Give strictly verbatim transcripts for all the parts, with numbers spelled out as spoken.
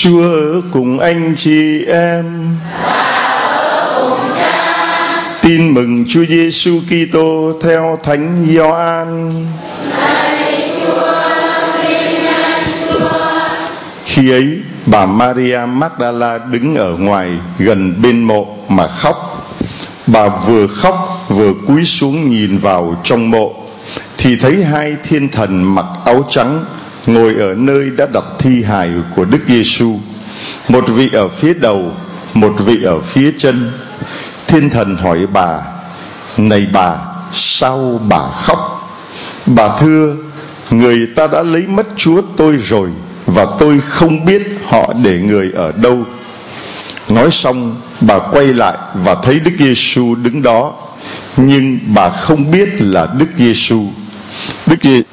Chúa ở cùng anh chị em. Tin mừng Chúa Giêsu Kitô theo Thánh Gioan. Khi ấy, bà Maria Magdala đứng ở ngoài gần bên mộ mà khóc. Bà vừa khóc vừa cúi xuống nhìn vào trong mộ, thì thấy hai thiên thần mặc áo trắng ngồi ở nơi đã đặt thi hài của Đức Giêsu, một vị ở phía đầu, một vị ở phía chân. Thiên thần hỏi bà: Này bà, sao bà khóc? Bà thưa: Người ta đã lấy mất Chúa tôi rồi, và tôi không biết họ để người ở đâu. Nói xong, bà quay lại và thấy Đức Giêsu đứng đó, nhưng bà không biết là Đức Giêsu. Đức Giê...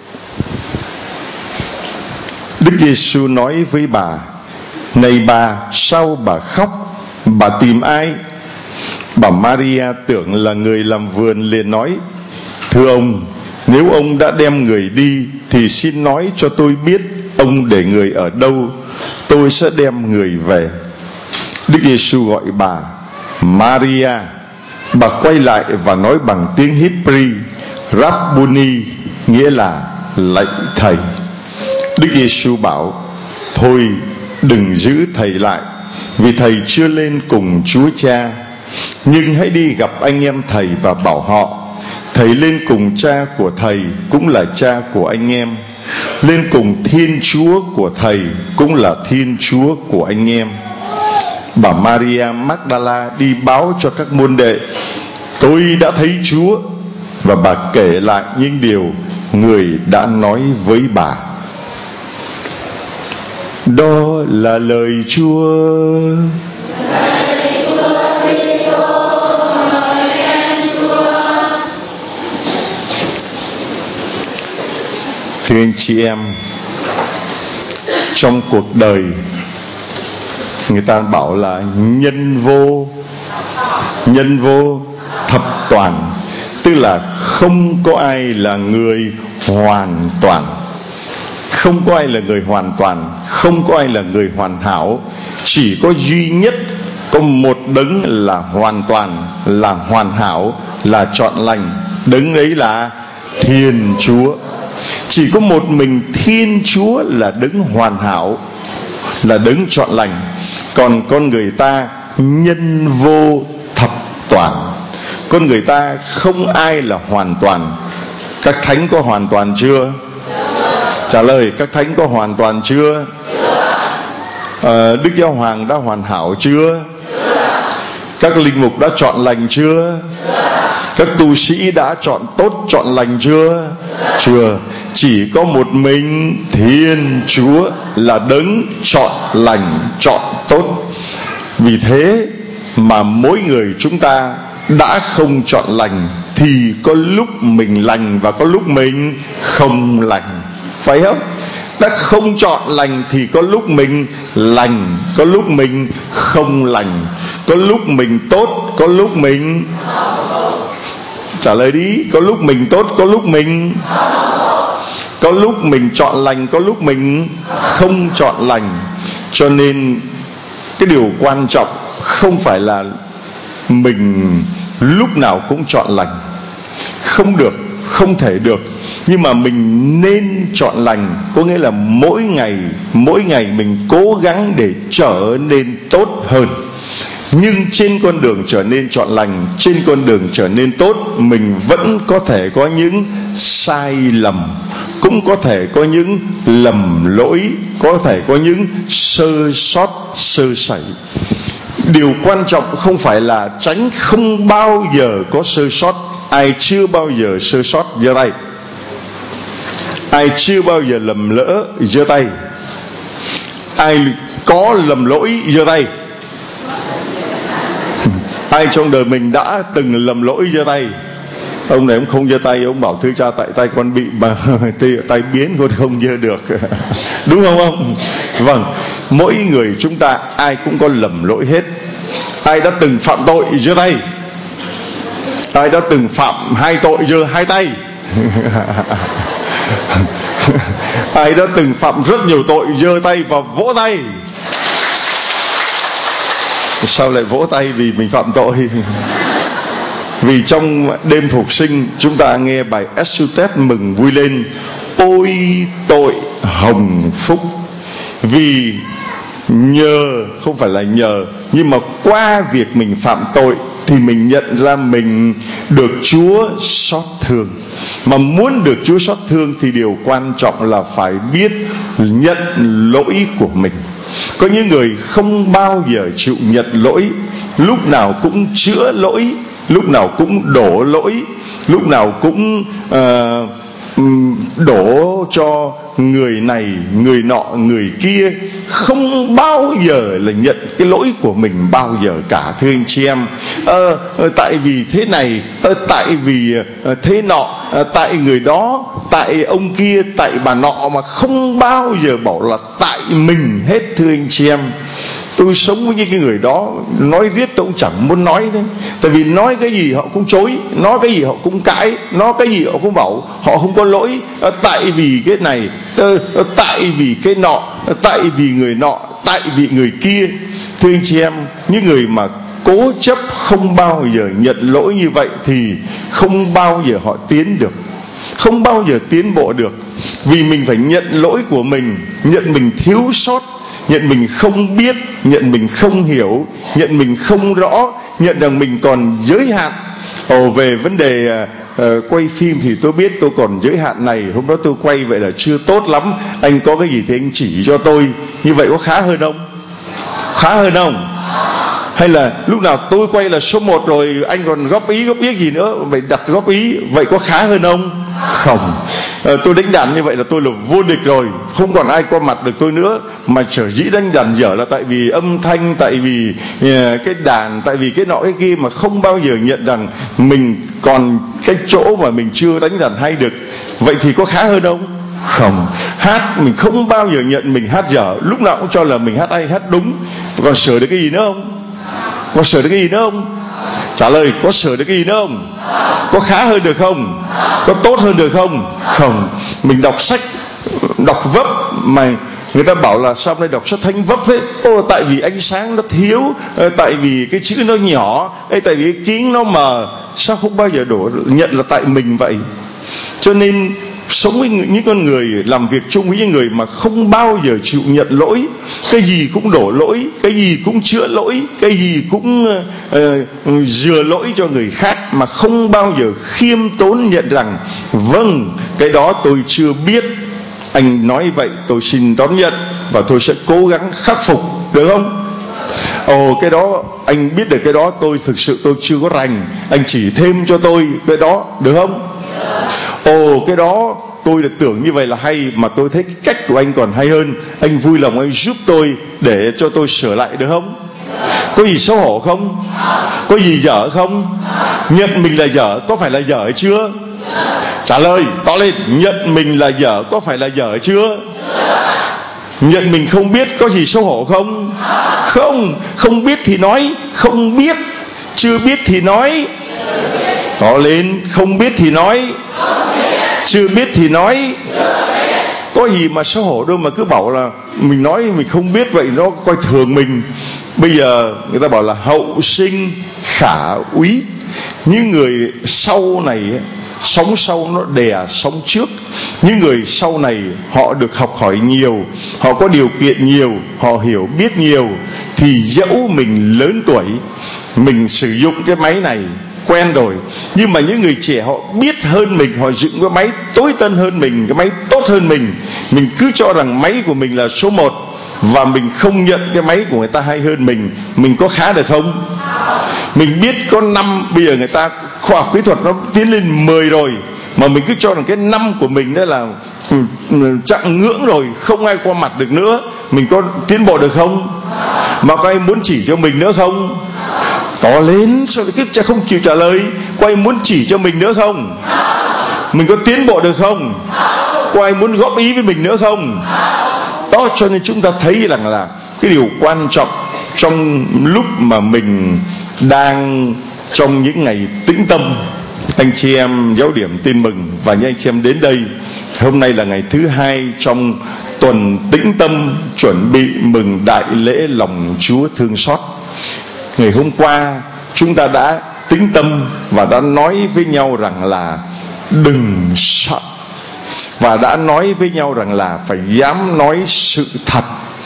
Đức Giêsu nói với bà: Này bà, sao bà khóc? Bà tìm ai? Bà Maria tưởng là người làm vườn, liền nói: Thưa ông, nếu ông đã đem người đi thì xin nói cho tôi biết ông để người ở đâu, tôi sẽ đem người về. Đức Giêsu gọi bà: Maria. Bà quay lại và nói bằng tiếng Hebrew: Rabboni, nghĩa là lạy thầy. Đức Giêsu bảo: Thôi, đừng giữ thầy lại, vì thầy chưa lên cùng Chúa Cha. Nhưng hãy đi gặp anh em thầy và bảo họ: Thầy lên cùng cha của thầy, cũng là cha của anh em. Lên cùng Thiên Chúa của thầy, cũng là Thiên Chúa của anh em. Bà Maria Magdala đi báo cho các môn đệ: Tôi đã thấy Chúa. Và bà kể lại những điều người đã nói với bà. Đó là lời Chúa. Thưa anh chị em, trong cuộc đời người ta bảo là nhân vô nhân vô thập toàn, tức là không có ai là người hoàn toàn. Không có ai là người hoàn toàn, không có ai là người hoàn hảo. Chỉ có duy nhất có một đấng là hoàn toàn, là hoàn hảo, là trọn lành. Đấng ấy là Thiên Chúa. Chỉ có một mình Thiên Chúa là đấng hoàn hảo, là đấng trọn lành. Còn con người ta nhân vô thập toàn. Con người ta không ai là hoàn toàn. Các thánh có hoàn toàn chưa? Trả lời: các thánh có hoàn toàn chưa? À, Đức Giáo Hoàng đã hoàn hảo chưa? Các linh mục đã chọn lành chưa? Các tu sĩ đã chọn tốt, chọn lành chưa? Chưa. Chỉ có một mình Thiên Chúa là đấng chọn lành, chọn tốt. Vì thế mà mỗi người chúng ta đã không chọn lành, thì có lúc mình lành và có lúc mình không lành, phải không? Đã không chọn lành thì có lúc mình lành, có lúc mình không lành, có lúc mình tốt, có lúc mình... Trả lời đi. Có lúc mình tốt, có lúc mình... Có lúc mình chọn lành, có lúc mình không chọn lành. Cho nên cái điều quan trọng không phải là mình lúc nào cũng chọn lành. Không được, không thể được. Nhưng mà mình nên chọn lành. Có nghĩa là mỗi ngày, mỗi ngày mình cố gắng để trở nên tốt hơn. Nhưng trên con đường trở nên chọn lành, trên con đường trở nên tốt, mình vẫn có thể có những sai lầm, cũng có thể có những lầm lỗi, có thể có những sơ sót, sơ sẩy. Điều quan trọng không phải là tránh không bao giờ có sơ sót. Ai chưa bao giờ sơ sót giơ tay. Ai chưa bao giờ lầm lỡ giơ tay. Ai có lầm lỗi giơ tay. Ai trong đời mình đã từng lầm lỗi giơ tay. Ông này ông không giơ tay, ông bảo: Thưa cha, tại tay con bị mà tay biến, con không giơ được. Đúng không ông? Vâng, mỗi người chúng ta ai cũng có lầm lỗi hết. Ai đã từng phạm tội giơ tay. Ai đã từng phạm hai tội giơ hai tay. Ai đã từng phạm rất nhiều tội giơ tay và vỗ tay. Sao lại vỗ tay vì mình phạm tội? Vì trong đêm phục sinh chúng ta nghe bài Exsultet mừng vui lên. Ôi tội hồng phúc, vì nhờ, không phải là nhờ, nhưng mà qua việc mình phạm tội thì mình nhận ra mình được Chúa xót thương. Mà muốn được Chúa xót thương thì điều quan trọng là phải biết nhận lỗi của mình. Có những người không bao giờ chịu nhận lỗi, lúc nào cũng chữa lỗi, lúc nào cũng đổ lỗi, lúc nào cũng uh, đổ cho người này, người nọ, người kia, không bao giờ là nhận cái lỗi của mình bao giờ cả. Thưa anh chị em, ờ, tại vì thế này, ờ, tại vì thế nọ, ờ, tại người đó, tại ông kia, tại bà nọ, mà không bao giờ bảo là tại mình hết. Thưa anh chị em, tôi sống với những cái người đó, nói riết tôi cũng chẳng muốn nói đấy. Tại vì nói cái gì họ cũng chối, nói cái gì họ cũng cãi, nói cái gì họ cũng bảo họ không có lỗi. Tại vì cái này, tại vì cái nọ, tại vì người nọ, tại vì người kia. Thưa anh chị em, những người mà cố chấp không bao giờ nhận lỗi như vậy thì không bao giờ họ tiến được, không bao giờ tiến bộ được. Vì mình phải nhận lỗi của mình, nhận mình thiếu sót, nhận mình không biết, nhận mình không hiểu, nhận mình không rõ, nhận rằng mình còn giới hạn. Ồ, về vấn đề uh, quay phim thì tôi biết tôi còn giới hạn này, hôm đó tôi quay vậy là chưa tốt lắm, anh có cái gì thì anh chỉ cho tôi. Như vậy có khá hơn không? Khá hơn không? Hay là lúc nào tôi quay là số một rồi, anh còn góp ý góp ý gì nữa, vậy đặt góp ý, vậy có khá hơn không? Không. à, Tôi đánh đàn như vậy là tôi là vô địch rồi, không còn ai qua mặt được tôi nữa. Mà sở dĩ đánh đàn dở là tại vì âm thanh, tại vì uh, cái đàn, tại vì cái nọ cái kia, mà không bao giờ nhận rằng mình còn cái chỗ mà mình chưa đánh đàn hay được. Vậy thì có khá hơn không? Không. Hát mình không bao giờ nhận mình hát dở, lúc nào cũng cho là mình hát hay, hát đúng. Còn sửa được cái gì nữa không? Có sửa được cái gì nữa không? Trả lời, có sửa được cái gì nữa không? Có khá hơn được không? Có tốt hơn được không? Không. Mình đọc sách, đọc vấp mà người ta bảo là sao nay đọc sách thánh vấp thế? Ô, tại vì ánh sáng nó thiếu, tại vì cái chữ nó nhỏ, tại vì cái kính nó mờ. Sao không bao giờ đổ nhận là tại mình vậy? Cho nên sống với những con người, làm việc chung với những người mà không bao giờ chịu nhận lỗi, cái gì cũng đổ lỗi, cái gì cũng chữa lỗi, cái gì cũng uh, dừa lỗi cho người khác, mà không bao giờ khiêm tốn nhận rằng vâng, cái đó tôi chưa biết, anh nói vậy tôi xin đón nhận và tôi sẽ cố gắng khắc phục, được không? Ồ, cái đó anh biết được, cái đó tôi thực sự tôi chưa có rành, anh chỉ thêm cho tôi cái đó, được không? Ồ, cái đó tôi đã tưởng như vậy là hay, mà tôi thấy cái cách của anh còn hay hơn, anh vui lòng anh giúp tôi để cho tôi sửa lại, được không? Có gì xấu hổ không? Có gì dở không? Nhận mình là dở có phải là dở hay chưa? Trả lời to lên, nhận mình là dở có phải là dở hay chưa? Nhận mình không biết có gì xấu hổ không? Không. Không biết thì nói không biết, chưa biết thì nói to lên, không biết thì nói, chưa biết thì nói. Có gì mà xấu hổ đâu mà cứ bảo là mình nói mình không biết, vậy nó coi thường mình. Bây giờ người ta bảo là hậu sinh khả úy. Những người sau này, sống sau nó đè sống trước. Những người sau này họ được học hỏi nhiều, họ có điều kiện nhiều, họ hiểu biết nhiều, thì dẫu mình lớn tuổi, mình sử dụng cái máy này quen rồi, nhưng mà những người trẻ họ biết hơn mình, họ dựng cái máy tối tân hơn mình, cái máy tốt hơn mình, mình cứ cho rằng máy của mình là số một và mình không nhận cái máy của người ta hay hơn mình. Mình có khá được không? Mình biết có năm, bây giờ người ta khoa học kỹ thuật nó tiến lên mười rồi, mà mình cứ cho rằng cái năm của mình đó là chặng ngưỡng rồi, không ai qua mặt được nữa. Mình có tiến bộ được không? Mà có ai muốn chỉ cho mình nữa không? To lên, sao cứ không chịu trả lời? Có ai muốn chỉ cho mình nữa không? Mình có tiến bộ được không? Có ai muốn góp ý với mình nữa không? Đó, cho nên chúng ta thấy rằng là cái điều quan trọng trong lúc mà mình đang trong những ngày tĩnh tâm, anh chị em giáo điểm tin mừng và những anh chị em đến đây, hôm nay là ngày thứ hai trong tuần tĩnh tâm chuẩn bị mừng đại lễ lòng Chúa thương xót. Ngày hôm qua chúng ta đã tĩnh tâm và đã nói với nhau rằng là đừng sợ, và đã nói với nhau rằng là phải dám nói sự thật,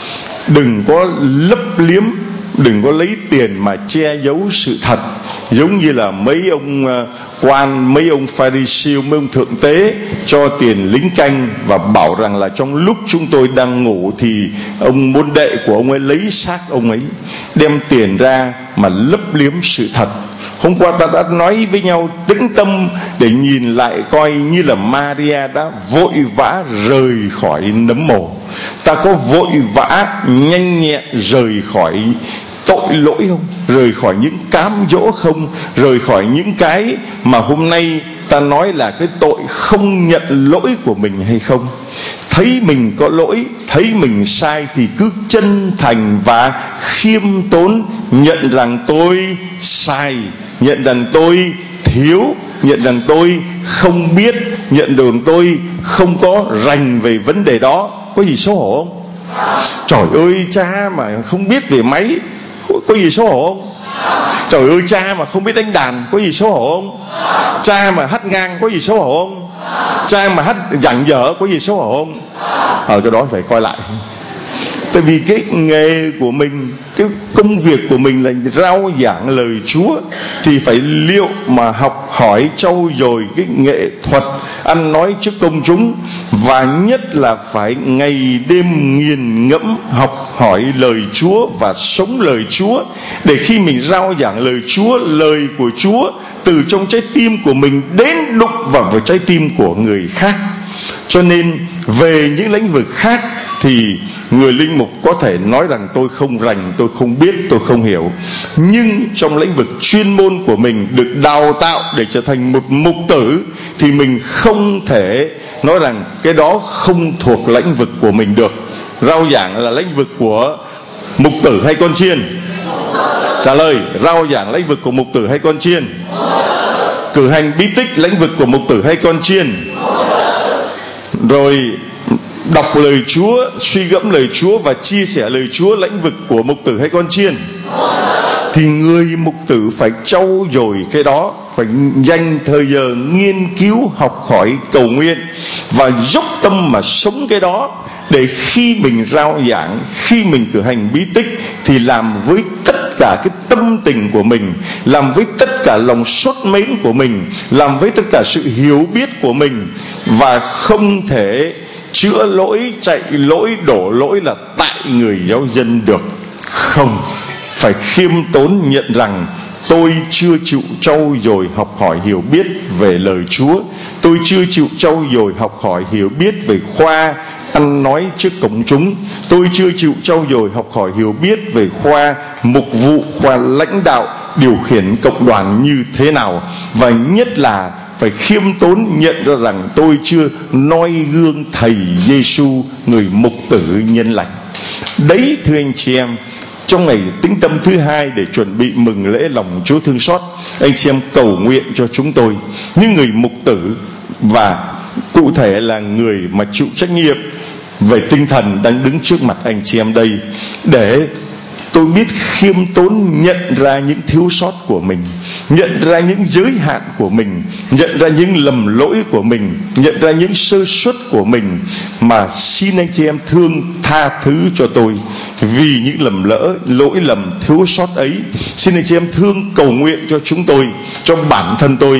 đừng có lấp liếm, đừng có lấy tiền mà che giấu sự thật. Giống như là mấy ông quan, mấy ông Pharisee, mấy ông thượng tế cho tiền lính canh và bảo rằng là trong lúc chúng tôi đang ngủ thì ông môn đệ của ông ấy lấy xác ông ấy, đem tiền ra mà lấp liếm sự thật. Hôm qua ta đã nói với nhau tĩnh tâm để nhìn lại coi như là Maria đã vội vã rời khỏi nấm mồ. Ta có vội vã nhanh nhẹn rời khỏi tội lỗi không? Rời khỏi những cám dỗ không? Rời khỏi những cái mà hôm nay ta nói là cái tội không nhận lỗi của mình hay không? Thấy mình có lỗi, thấy mình sai thì cứ chân thành và khiêm tốn nhận rằng tôi sai, nhận rằng tôi thiếu, nhận rằng tôi không biết, nhận rằng tôi không có rành về vấn đề đó. Có gì xấu hổ không? Trời ơi, cha mà không biết về máy, có gì xấu hổ không? Trời ơi, cha mà không biết đánh đàn, có gì xấu hổ không? Cha mà hát ngang, có gì xấu hổ không? Cha mà hát giảng dở, có gì xấu hổ không? Ở cái đó phải coi lại. Tại vì cái nghề của mình, cái công việc của mình là rao giảng lời Chúa, thì phải liệu mà học hỏi trau dồi cái nghệ thuật ăn nói trước công chúng, và nhất là phải ngày đêm nghiền ngẫm học hỏi lời Chúa và sống lời Chúa, để khi mình rao giảng lời Chúa, lời của Chúa từ trong trái tim của mình đến đụng vào với trái tim của người khác. Cho nên về những lĩnh vực khác thì người linh mục có thể nói rằng tôi không rành, tôi không biết, tôi không hiểu. Nhưng trong lĩnh vực chuyên môn của mình được đào tạo để trở thành một mục tử, thì mình không thể nói rằng cái đó không thuộc lĩnh vực của mình được. Rao giảng là lĩnh vực của mục tử hay con chiên? Trả lời, rao giảng lĩnh vực của mục tử hay con chiên? Cử hành bí tích lĩnh vực của mục tử hay con chiên? Rồi đọc lời Chúa, suy gẫm lời Chúa và chia sẻ lời Chúa lĩnh vực của mục tử hay con chiên? Thì người mục tử phải trau dồi cái đó, phải dành thời giờ nghiên cứu, học hỏi, cầu nguyện và dốc tâm mà sống cái đó, để khi mình rao giảng, khi mình cử hành bí tích thì làm với tất cả cái tâm tình của mình, làm với tất cả lòng sốt mến của mình, làm với tất cả sự hiểu biết của mình, và không thể chữa lỗi, chạy lỗi, đổ lỗi là tại người giáo dân được. Không, phải khiêm tốn nhận rằng tôi chưa chịu trau dồi học hỏi hiểu biết về lời Chúa, tôi chưa chịu trau dồi học hỏi hiểu biết về khoa ăn nói trước công chúng, tôi chưa chịu trau dồi học hỏi hiểu biết về khoa mục vụ, khoa lãnh đạo, điều khiển cộng đoàn như thế nào. Và nhất là phải khiêm tốn nhận ra rằng tôi chưa noi gương thầy Giêsu, người mục tử nhân lành. Đấy, thưa anh chị em, trong ngày tĩnh tâm thứ hai để chuẩn bị mừng lễ lòng Chúa thương xót, anh chị em cầu nguyện cho chúng tôi, những người mục tử và cụ thể là người mà chịu trách nhiệm về tinh thần đang đứng trước mặt anh chị em đây, để tôi biết khiêm tốn nhận ra những thiếu sót của mình, nhận ra những giới hạn của mình, nhận ra những lầm lỗi của mình, nhận ra những sơ suất của mình, mà xin anh chị em thương tha thứ cho tôi vì những lầm lỡ, lỗi lầm, thiếu sót ấy. Xin anh chị em thương cầu nguyện cho chúng tôi, cho bản thân tôi,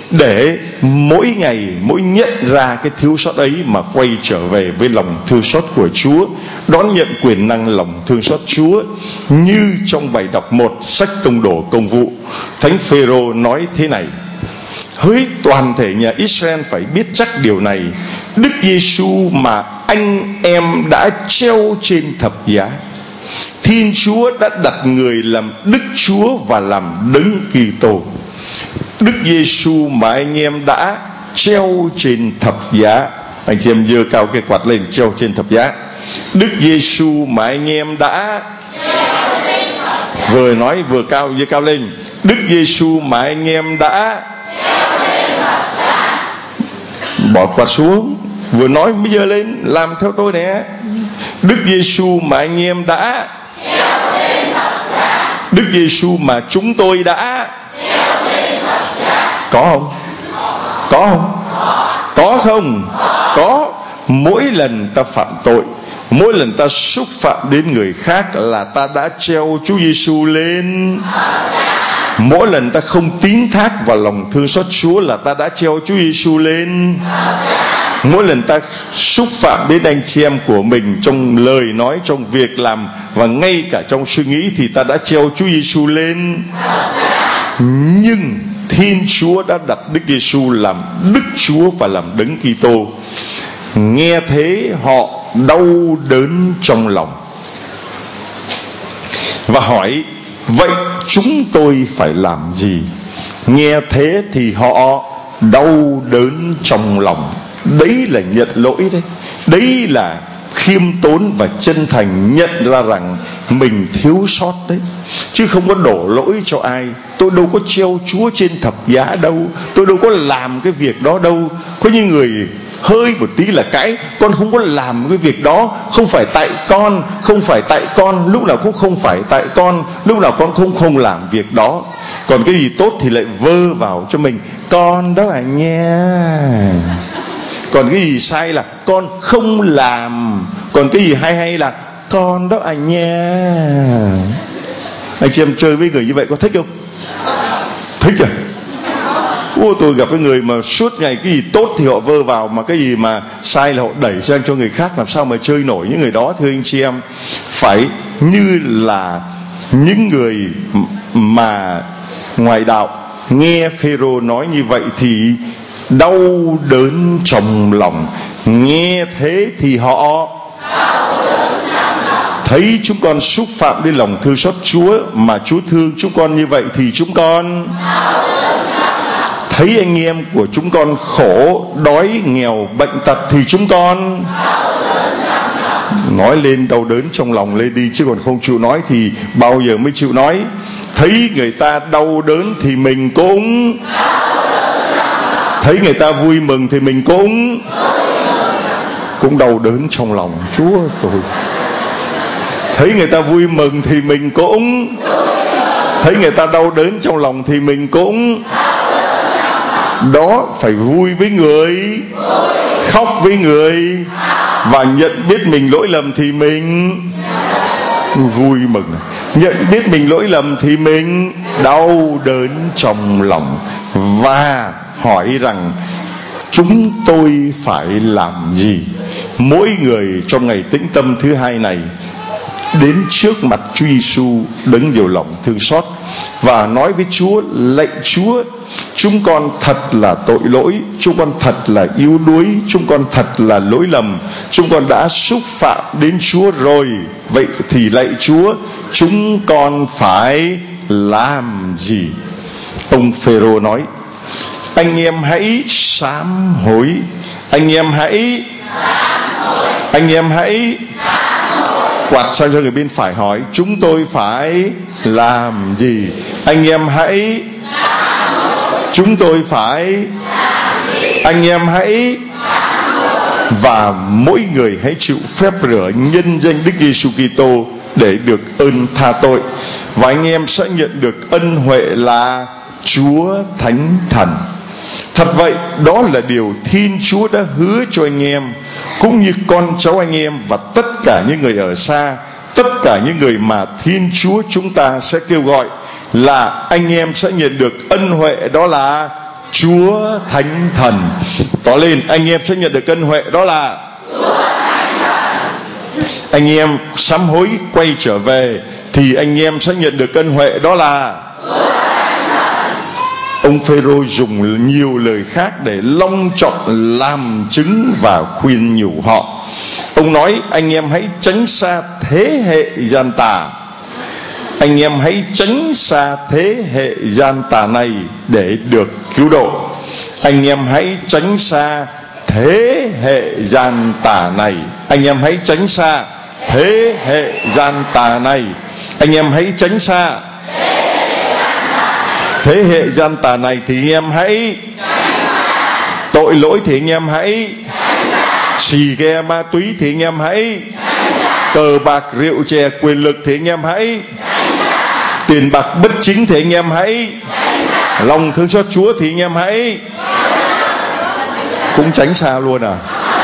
để mỗi ngày, mỗi nhận ra cái thiếu sót ấy mà quay trở về với lòng thương xót của Chúa, đón nhận quyền năng lòng thương xót Chúa. Như trong bài đọc một sách Tông Đồ Công vụ, Thánh Phêrô nói thế này: hỡi toàn thể nhà Israel phải biết chắc điều này, Đức Giêsu mà anh em đã treo trên thập giá, Thiên Chúa đã đặt người làm Đức Chúa và làm Đấng Kitô. Đức Giêsu mà anh em đã treo trên thập giá. Anh chị em giơ cao cái quạt lên, treo trên thập giá. Đức Giêsu mà anh em đã vừa nói vừa cao, giơ cao lên. Đức Giêsu mà anh em đã bỏ quạt xuống, vừa nói bây giờ lên làm theo tôi nè. Đức Giêsu mà anh em đã Đức Giêsu mà chúng tôi đã có không? Có không? Có không? Có. Mỗi lần ta phạm tội, mỗi lần ta xúc phạm đến người khác là ta đã treo Chúa Giêsu lên. Mỗi lần ta không tín thác vào lòng thương xót Chúa là ta đã treo Chúa Giêsu lên. Mỗi lần ta xúc phạm đến anh chị em của mình trong lời nói, trong việc làm và ngay cả trong suy nghĩ thì ta đã treo Chúa Giêsu lên. Nhưng Thiên Chúa đã đặt Đức Giêsu làm Đức Chúa và làm Đấng Kitô. Nghe thế họ đau đớn trong lòng và hỏi: vậy chúng tôi phải làm gì? Nghe thế thì họ đau đớn trong lòng. Đấy là nhận lỗi đấy. Đấy là khiêm tốn và chân thành nhận ra rằng mình thiếu sót đấy, chứ không có đổ lỗi cho ai. Tôi đâu có treo Chúa trên thập giá đâu, tôi đâu có làm cái việc đó đâu. Có những người hơi một tí là cãi: con không có làm cái việc đó, không phải tại con, không phải tại con, lúc nào cũng không phải tại con, lúc nào con không không làm việc đó. Còn cái gì tốt thì lại vơ vào cho mình: con đó à nha. Còn cái gì sai là con không làm. Còn cái gì hay hay là con đó à nha. Anh chị em chơi với người như vậy có thích không? Thích à? Ô, tôi gặp cái người mà suốt ngày cái gì tốt thì họ vơ vào, mà cái gì mà sai là họ đẩy sang cho người khác. Làm sao mà chơi nổi những người đó, thưa anh chị em? Phải như là những người mà ngoài đạo nghe Phêrô nói như vậy thì đau đớn trong lòng. Nghe thế thì họ thấy chúng con xúc phạm đến lòng thương xót Chúa mà Chúa thương chúng con như vậy thì chúng con thấy anh em của chúng con khổ, đói, nghèo, bệnh tật thì chúng con nói lên đau đớn trong lòng lên đi, chứ còn không chịu nói thì bao giờ mới chịu nói. Thấy người ta đau đớn thì mình cũng, thấy người ta vui mừng thì mình cũng cũng đau đớn trong lòng. Chúa tôi, thấy người ta vui mừng thì mình cũng, thấy người ta đau đớn trong lòng thì mình cũng. Đó, phải vui với người, khóc với người, và nhận biết mình lỗi lầm thì mình vui mừng. Nhận biết mình lỗi lầm thì mình đau đớn trong lòng. Và hỏi rằng chúng tôi phải làm gì? Mỗi người trong ngày tĩnh tâm thứ hai này đến trước mặt Chúa Giêsu đấng nhiều lòng thương xót và nói với Chúa: lạy Chúa, chúng con thật là tội lỗi, chúng con thật là yếu đuối, chúng con thật là lỗi lầm, chúng con đã xúc phạm đến Chúa rồi. Vậy thì lạy Chúa, chúng con phải làm gì? Ông Phêrô nói: anh em hãy sám hối, anh em hãy anh em hãy quạt sang cho người bên phải hỏi: chúng tôi phải làm gì? Anh em hãy, chúng tôi phải, anh em hãy. Và mỗi người hãy chịu phép rửa nhân danh Đức Giêsu Kitô để được ơn tha tội, và anh em sẽ nhận được ân huệ là Chúa Thánh Thần. Thật vậy, đó là điều Thiên Chúa đã hứa cho anh em, cũng như con cháu anh em và tất cả những người ở xa, tất cả những người mà Thiên Chúa chúng ta sẽ kêu gọi, là anh em sẽ nhận được ân huệ, đó là Chúa Thánh Thần. Tỏ lên: anh em sẽ nhận được ân huệ, đó là Chúa Thánh Thần. Anh em sám hối quay trở về thì anh em sẽ nhận được ân huệ, đó là Chúa Thánh Thần. Ông Phêrô dùng nhiều lời khác để long trọng làm chứng và khuyên nhủ họ. Ông nói: anh em hãy tránh xa thế hệ gian tà, anh em hãy tránh xa thế hệ gian tà này để được cứu độ. Anh em hãy tránh xa thế hệ gian tà này. Anh em hãy tránh xa thế hệ gian tà này. Anh em hãy tránh xa thế hệ gian tà này thì anh em hãy, tội lỗi thì anh em hãy, xì ke ma túy thì anh em hãy, cờ bạc rượu chè quyền lực thì anh em hãy, tiền bạc bất chính thì anh em hãy, lòng thương xót Chúa thì anh em hãy, cũng tránh xa luôn à?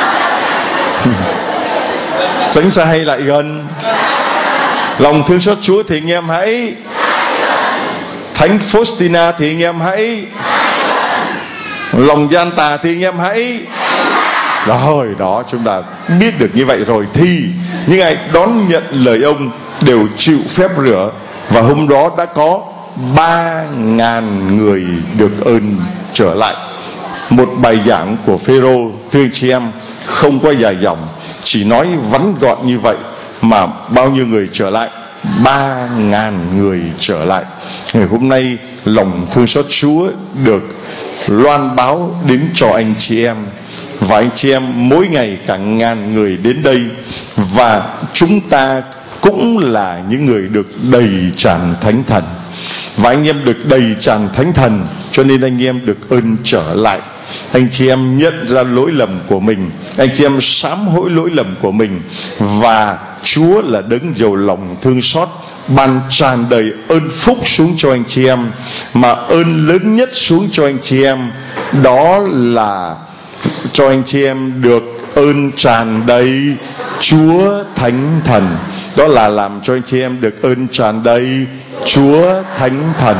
Tránh xa hay lại gần? Lòng thương xót Chúa thì anh em hãy, Thánh Faustina thì anh em hãy, lòng gian tà thì anh em hãy. Rồi đó, chúng ta biết được như vậy rồi thì những ai đón nhận lời ông đều chịu phép rửa. Và hôm đó đã có ba ngàn người được ơn trở lại. Một bài giảng của Phêrô, thưa chị em, không có dài dòng, chỉ nói vắn gọn như vậy mà bao nhiêu người trở lại? Ba ngàn người trở lại. Ngày hôm nay lòng thương xót Chúa được loan báo đến cho anh chị em, và anh chị em mỗi ngày cả ngàn người đến đây, và chúng ta cũng là những người được đầy tràn Thánh Thần. Và anh em được đầy tràn Thánh Thần, cho nên anh em được ơn trở lại. Anh chị em nhận ra lỗi lầm của mình, anh chị em sám hối lỗi lầm của mình, và Chúa là đấng giàu lòng thương xót, ban tràn đầy ơn phúc xuống cho anh chị em. Mà ơn lớn nhất xuống cho anh chị em đó là cho anh chị em được ơn tràn đầy Chúa Thánh Thần. Đó là làm cho anh chị em được ơn tràn đầy Chúa Thánh Thần.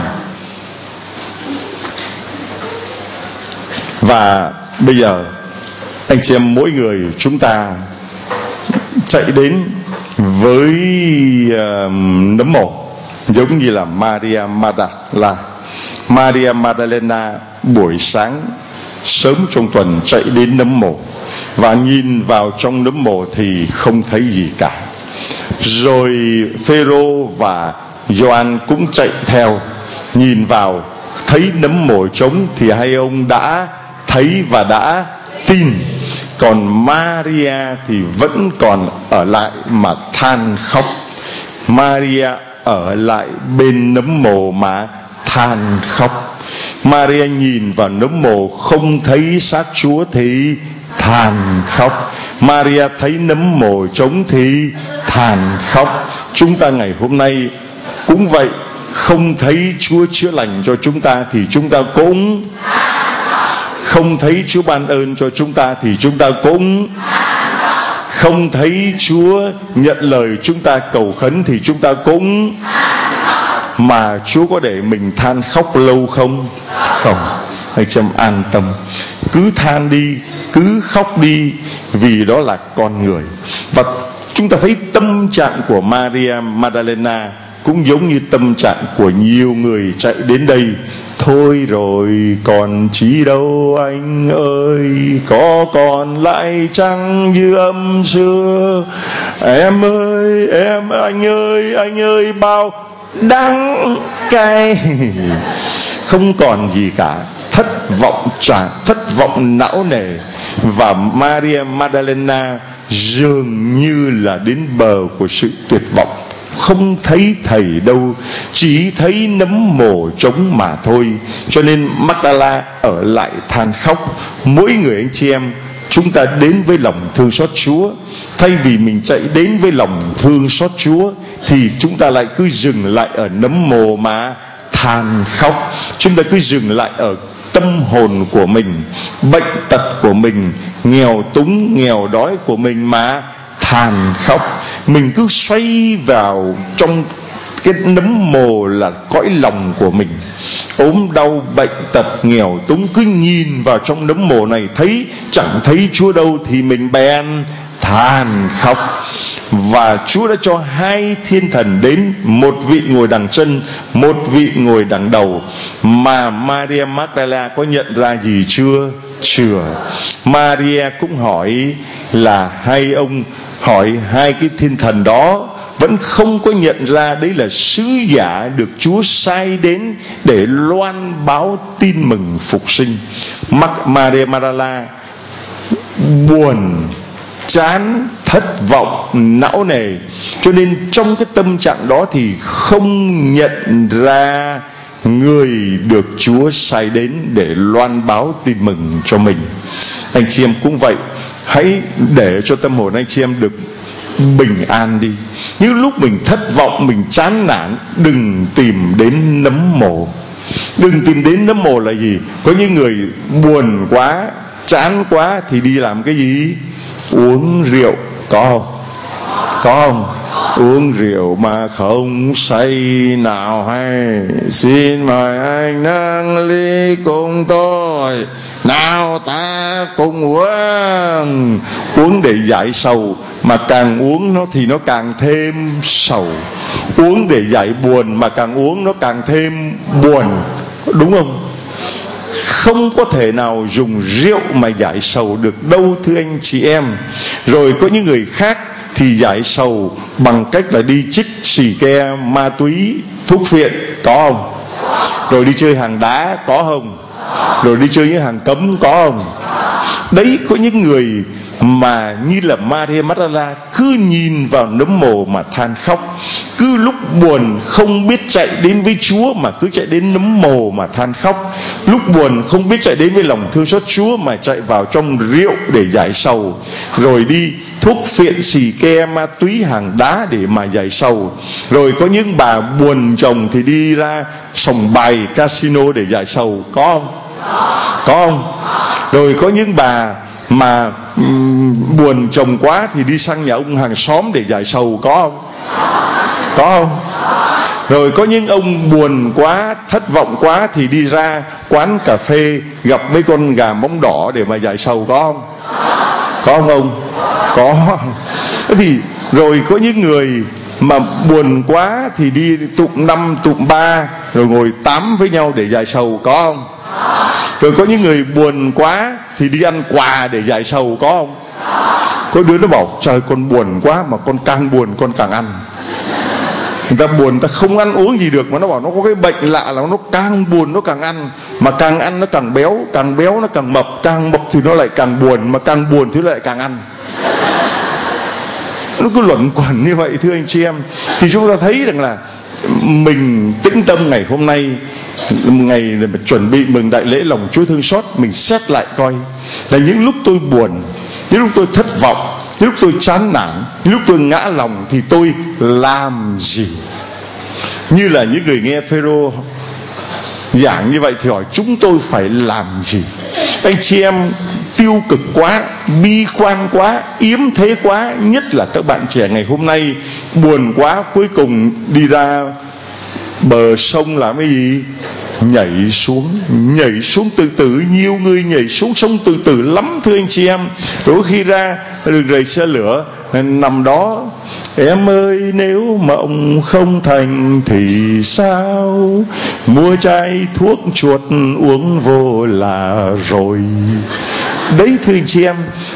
Và bây giờ anh chị em mỗi người chúng ta chạy đến với uh, nấm mồ, giống như là Maria Magdalena. Maria Magdalena buổi sáng sớm trong tuần chạy đến nấm mồ, và nhìn vào trong nấm mồ thì không thấy gì cả. Rồi Phêrô và Gioan cũng chạy theo, nhìn vào thấy nấm mồ trống thì hai ông đã thấy và đã tin. Còn Maria thì vẫn còn ở lại mà than khóc. Maria ở lại bên nấm mồ mà than khóc. Maria nhìn vào nấm mồ không thấy xác Chúa thì than khóc. Maria thấy nấm mồ trống thì than khóc. Chúng ta ngày hôm nay cũng vậy, không thấy Chúa chữa lành cho chúng ta thì chúng ta cũng, không thấy Chúa ban ơn cho chúng ta thì chúng ta cũng, không thấy Chúa nhận lời chúng ta cầu khấn thì chúng ta cũng. Mà Chúa có để mình than khóc lâu không? Không. Anh chị em an tâm, cứ than đi, cứ khóc đi, vì đó là con người. Và chúng ta thấy tâm trạng của Maria Magdalena cũng giống như tâm trạng của nhiều người chạy đến đây. Thôi rồi còn chi đâu anh ơi, có còn lại chăng như âm xưa. Em ơi, em, anh ơi, anh ơi, bao đắng cay. Không còn gì cả, thất vọng trả thất vọng não nề. Và Maria Magdalena dường như là đến bờ của sự tuyệt vọng, không thấy thầy đâu, chỉ thấy nấm mồ trống mà thôi. Cho nên Magdala ở lại than khóc. Mỗi người anh chị em chúng ta đến với lòng thương xót Chúa, thay vì mình chạy đến với lòng thương xót Chúa thì chúng ta lại cứ dừng lại ở nấm mồ mà than khóc. Chúng ta cứ dừng lại ở tâm hồn của mình, bệnh tật của mình, nghèo túng nghèo đói của mình mà than khóc. Mình cứ xoay vào trong cái nấm mồ là cõi lòng của mình, ốm đau bệnh tật nghèo túng, cứ nhìn vào trong nấm mồ này thấy chẳng thấy Chúa đâu thì mình bèn than khóc. Và Chúa đã cho hai thiên thần đến, một vị ngồi đằng chân, một vị ngồi đằng đầu. Mà Maria Magdalena có nhận ra gì chưa? Chưa. Maria cũng hỏi là hai ông, hỏi hai cái thiên thần đó, vẫn không có nhận ra đấy là sứ giả được Chúa sai đến để loan báo tin mừng phục sinh. Maria Magdalena buồn, chán, thất vọng, não nề. Cho nên trong cái tâm trạng đó thì không nhận ra người được Chúa sai đến để loan báo tin mừng cho mình. Anh chị em cũng vậy, hãy để cho tâm hồn anh chị em được bình an đi. Những lúc mình thất vọng, mình chán nản, đừng tìm đến nấm mồ. Đừng tìm đến nấm mồ là gì? Có những người buồn quá, chán quá thì đi làm cái gì? Uống rượu. Có không? Có không? Uống rượu mà không say nào hay? Xin mời anh nâng ly cùng tôi, nào ta cùng uống. Uống để giải sầu, mà càng uống nó thì nó càng thêm sầu. Uống để giải buồn, mà càng uống nó càng thêm buồn. Đúng không? Không có thể nào dùng rượu mà giải sầu được đâu, thưa anh chị em. Rồi có những người khác thì giải sầu bằng cách là đi chích xì ke, ma túy, thuốc phiện. Có không? Rồi đi chơi hàng đá. Có không? Rồi đi chơi những hàng cấm. Có không? Đấy, có những người mà như là Maria Magdalena cứ nhìn vào nấm mồ mà than khóc, cứ lúc buồn không biết chạy đến với Chúa mà cứ chạy đến nấm mồ mà than khóc, lúc buồn không biết chạy đến với lòng thương xót Chúa mà chạy vào trong rượu để giải sầu, rồi đi thuốc phiện, xì ke, ma túy, hàng đá để mà giải sầu. Rồi có những bà buồn chồng thì đi ra sòng bài, casino để giải sầu. Có không? Có không? Rồi có những bà mà um, buồn chồng quá thì đi sang nhà ông hàng xóm để giải sầu. Có không? Có không? Rồi có những ông buồn quá, thất vọng quá thì đi ra quán cà phê gặp mấy con gà móng đỏ để mà giải sầu. Có không? Có không ông? Có. Thế thì rồi có những người mà buồn quá thì đi tụm năm tụm ba rồi ngồi tám với nhau để giải sầu. Có không? Rồi có những người buồn quá thì đi ăn quà để giải sầu. Có không? Có đứa nó bảo trời con buồn quá mà con càng buồn con càng ăn. Người ta buồn, người ta không ăn uống gì được mà nó bảo nó có cái bệnh lạ là nó càng buồn nó càng ăn, mà càng ăn nó càng béo, càng béo nó càng mập, càng mập thì nó lại càng buồn, mà càng buồn thì nó lại càng ăn. Nó cứ luẩn quẩn như vậy, thưa anh chị em. Thì chúng ta thấy rằng là mình tĩnh tâm ngày hôm nay, ngày để mà chuẩn bị mừng đại lễ lòng Chúa thương xót, mình xét lại coi là những lúc tôi buồn, những lúc tôi thất vọng, những lúc tôi chán nản, những lúc tôi ngã lòng thì tôi làm gì? Như là những người nghe Phêrô giảng như vậy thì hỏi chúng tôi phải làm gì? Anh chị em tiêu cực quá, bi quan quá, yếm thế quá, nhất là các bạn trẻ ngày hôm nay buồn quá, cuối cùng đi ra bờ sông làm cái gì? Nhảy xuống, nhảy xuống từ từ. Nhiều người nhảy xuống sông từ từ lắm, thưa anh chị em. Rồi khi ra được rời xe lửa, nằm đó, em ơi nếu mộng không thành thì sao, mua chai thuốc chuột uống vô là rồi. Đấy, thưa anh chị em,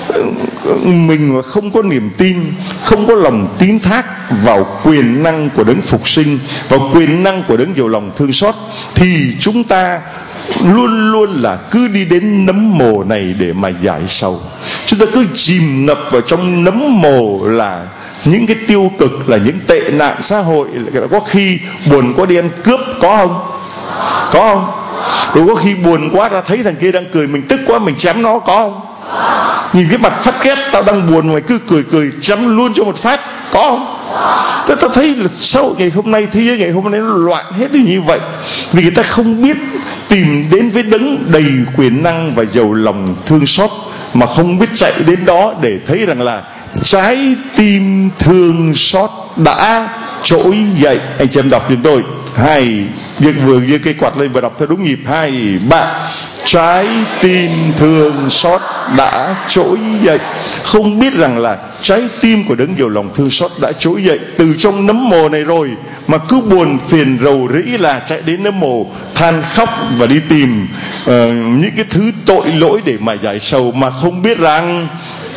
mình mà không có niềm tin, không có lòng tín thác vào quyền năng của đấng phục sinh, vào quyền năng của đấng giàu lòng thương xót, thì chúng ta luôn luôn là cứ đi đến nấm mồ này để mà giải sầu. Chúng ta cứ chìm ngập vào trong nấm mồ là những cái tiêu cực, là những tệ nạn xã hội. Có khi buồn quá đi ăn cướp. Có không? Có không? Rồi có khi buồn quá ra thấy thằng kia đang cười, mình tức quá mình chém nó. Có không? Nhìn cái mặt phát ghét, tao đang buồn mày cứ cười cười chém luôn cho một phát. Có không? Tôi, tôi thấy là sau ngày hôm nay, thế giới ngày hôm nay nó loạn hết như vậy, vì người ta không biết tìm đến với đấng đầy quyền năng và giàu lòng thương xót, mà không biết chạy đến đó để thấy rằng là trái tim thương xót đã trỗi dậy. Anh chị em đọc giùm tôi. Hai, vừa vừa giơ cây quạt lên và đọc theo đúng nhịp. Hai, ba. Trái tim thương xót đã trỗi dậy. Không biết rằng là trái tim của đấng giàu lòng thương xót đã trỗi dậy từ trong nấm mồ này rồi, mà cứ buồn phiền rầu rĩ là chạy đến nấm mồ than khóc và đi tìm uh, những cái thứ tội lỗi để mà giải sầu, mà không biết rằng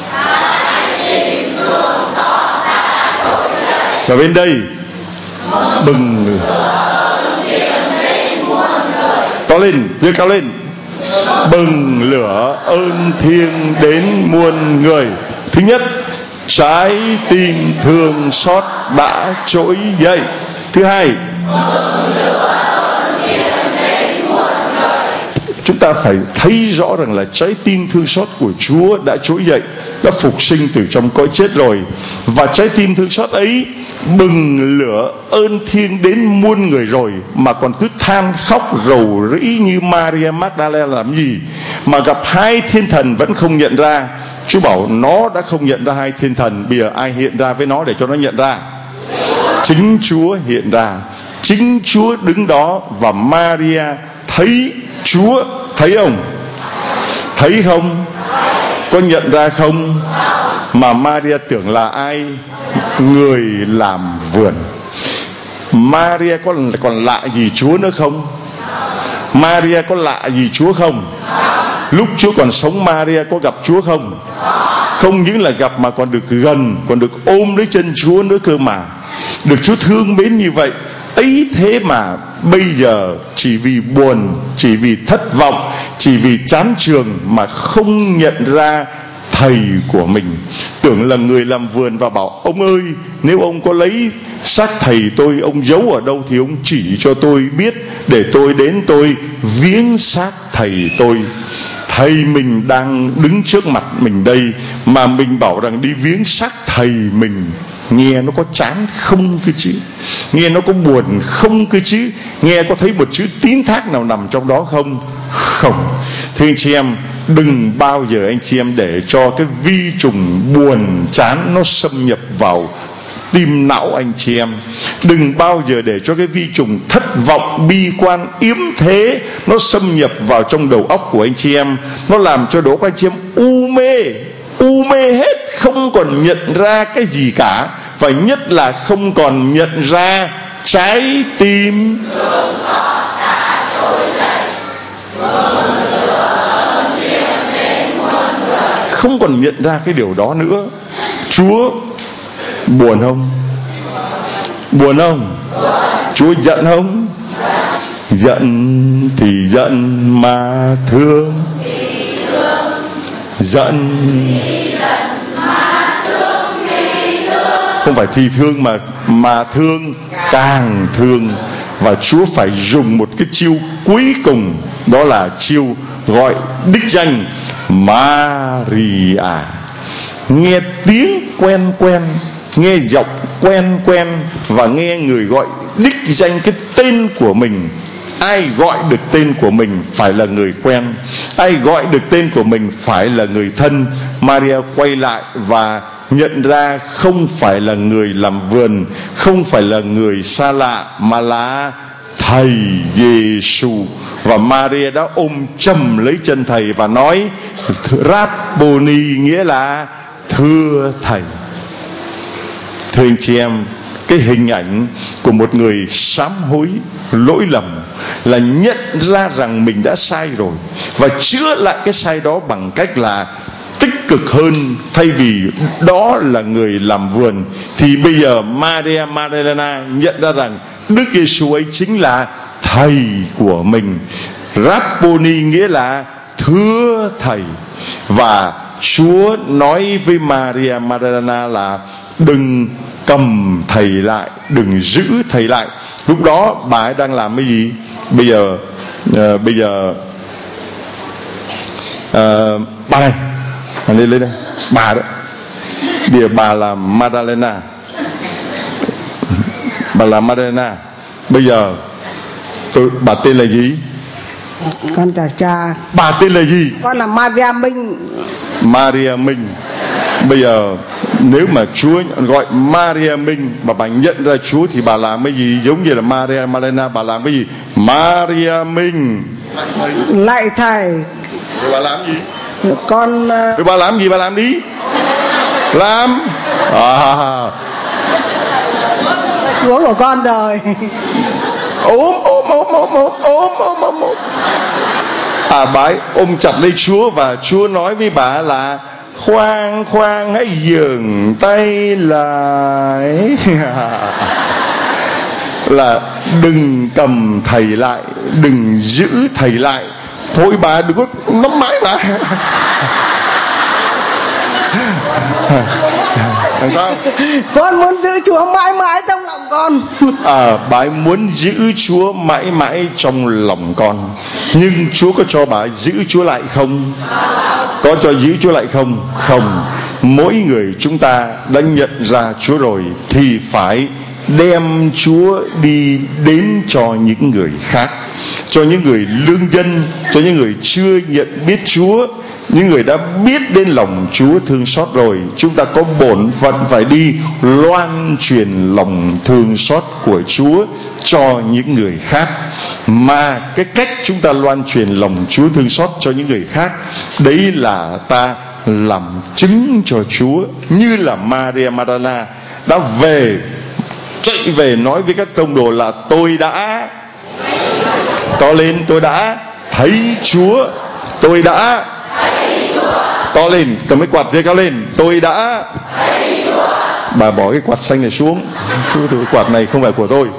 và bên đây bừng to lên, giơ cao lên, bừng lửa ơn thiêng đến muôn người. Thứ nhất, trái tim thương xót đã trỗi dậy. Thứ hai, chúng ta phải thấy rõ rằng là trái tim thương xót của Chúa đã trỗi dậy, đã phục sinh từ trong cõi chết rồi. Và trái tim thương xót ấy bừng lửa ơn thiêng đến muôn người rồi, mà còn cứ than khóc rầu rĩ như Maria Magdalena làm gì mà gặp hai thiên thần vẫn không nhận ra. Chúa bảo nó đã không nhận ra hai thiên thần, bây giờ ai hiện ra với nó để cho nó nhận ra? Chính Chúa hiện ra, chính Chúa đứng đó. Và Maria thấy Chúa, thấy không? Thấy không? Có nhận ra không? Mà Maria tưởng là ai? Người làm vườn. Maria có còn lạ gì Chúa nữa không? Maria có lạ gì Chúa không? Lúc Chúa còn sống Maria có gặp Chúa không? Không những là gặp mà còn được gần, còn được ôm lấy chân Chúa nữa cơ mà. Được Chúa thương mến như vậy. Ấy thế mà bây giờ chỉ vì buồn, chỉ vì thất vọng, chỉ vì chán trường mà không nhận ra thầy của mình. Tưởng là người làm vườn và bảo ông ơi, nếu ông có lấy xác thầy tôi, ông giấu ở đâu thì ông chỉ cho tôi biết, để tôi đến tôi viếng xác thầy tôi. Thầy mình đang đứng trước mặt mình đây mà mình bảo rằng đi viếng xác thầy mình, nghe nó có chán không cơ chứ? Nghe nó có buồn không cơ chứ? Nghe có thấy một chữ tín thác nào nằm trong đó không? Không. Thưa anh chị em, đừng bao giờ anh chị em để cho cái vi trùng buồn chán nó xâm nhập vào tim não anh chị em. Đừng bao giờ để cho cái vi trùng thất vọng, bi quan, yếm thế nó xâm nhập vào trong đầu óc của anh chị em. Nó làm cho đầu óc anh chị em u mê, u mê hết, không còn nhận ra cái gì cả. Và nhất là không còn nhận ra trái tim. Không còn nhận ra cái điều đó nữa. Chúa buồn không? Buồn không? Chúa giận không? Giận thì giận mà thương. Giận không phải thì thương mà mà thương càng thương. Và Chúa phải dùng một cái chiêu cuối cùng, đó là chiêu gọi đích danh Maria. Nghe tiếng quen quen, nghe giọng quen quen, và nghe người gọi đích danh cái tên của mình. Ai gọi được tên của mình phải là người quen, ai gọi được tên của mình phải là người thân. Maria quay lại và nhận ra không phải là người làm vườn, không phải là người xa lạ, mà là thầy Giêsu. Và Maria đã ôm chầm lấy chân thầy và nói Rabboni, nghĩa là thưa thầy. Thưa anh chị em, cái hình ảnh của một người sám hối lỗi lầm là nhận ra rằng mình đã sai rồi và chữa lại cái sai đó bằng cách là tích cực hơn. Thay vì đó là người làm vườn, thì bây giờ Maria Magdalena nhận ra rằng Đức Giêsu ấy chính là thầy của mình. Rabboni nghĩa là thưa thầy. Và Chúa nói với Maria Magdalena là đừng cầm thầy lại, đừng giữ thầy lại. Lúc đó bà ấy đang làm cái gì? Bây giờ uh, bây giờ uh, bà này, bà lên lên đây, bà đó. Bây giờ bà là Magdalena, bà là Magdalena. Bây giờ tôi, bà tên là gì? Con chào cha. Bà tên là gì? Con là Maria Minh. Maria Minh. Bây giờ nếu mà Chúa gọi Maria Minh mà bà nhận ra Chúa thì bà làm cái gì? Giống như là Maria Magdalena, bà làm cái gì? Maria Minh Lạy thầy. Rồi bà làm gì? Con Rồi bà làm gì? Bà làm đi. Làm à. Chúa của con rồi. Ôm ôm ôm ôm ôm ôm ôm ôm ôm. À, bà ấy ôm chặt lấy Chúa và Chúa nói với bà là khoan khoan hãy dừng tay lại. Là đừng cầm thầy lại, đừng giữ thầy lại. Thôi bà đừng có nắm mãi bà. Làm sao? Con muốn giữ Chúa mãi mãi trong lòng con. À, bà ấy muốn giữ Chúa mãi mãi trong lòng con. Nhưng Chúa có cho bà ấy giữ Chúa lại không? Có cho giữ Chúa lại không? Không. Mỗi người chúng ta đã nhận ra Chúa rồi thì phải đem Chúa đi đến cho những người khác, cho những người lương dân, cho những người chưa nhận biết Chúa. Những người đã biết đến lòng Chúa thương xót rồi, chúng ta có bổn phận phải đi loan truyền lòng thương xót của Chúa cho những người khác. Mà cái cách chúng ta loan truyền lòng Chúa thương xót cho những người khác, đấy là ta làm chứng cho Chúa. Như là Maria Magdalena đã về, chạy về nói với các tông đồ là tôi đã to lên, tôi đã thấy Chúa, tôi đã to lên, cầm cái quạt dây cao lên, tôi đã thấy Chúa. Bà bỏ cái quạt xanh này xuống. Chú, cái quạt này không phải của tôi.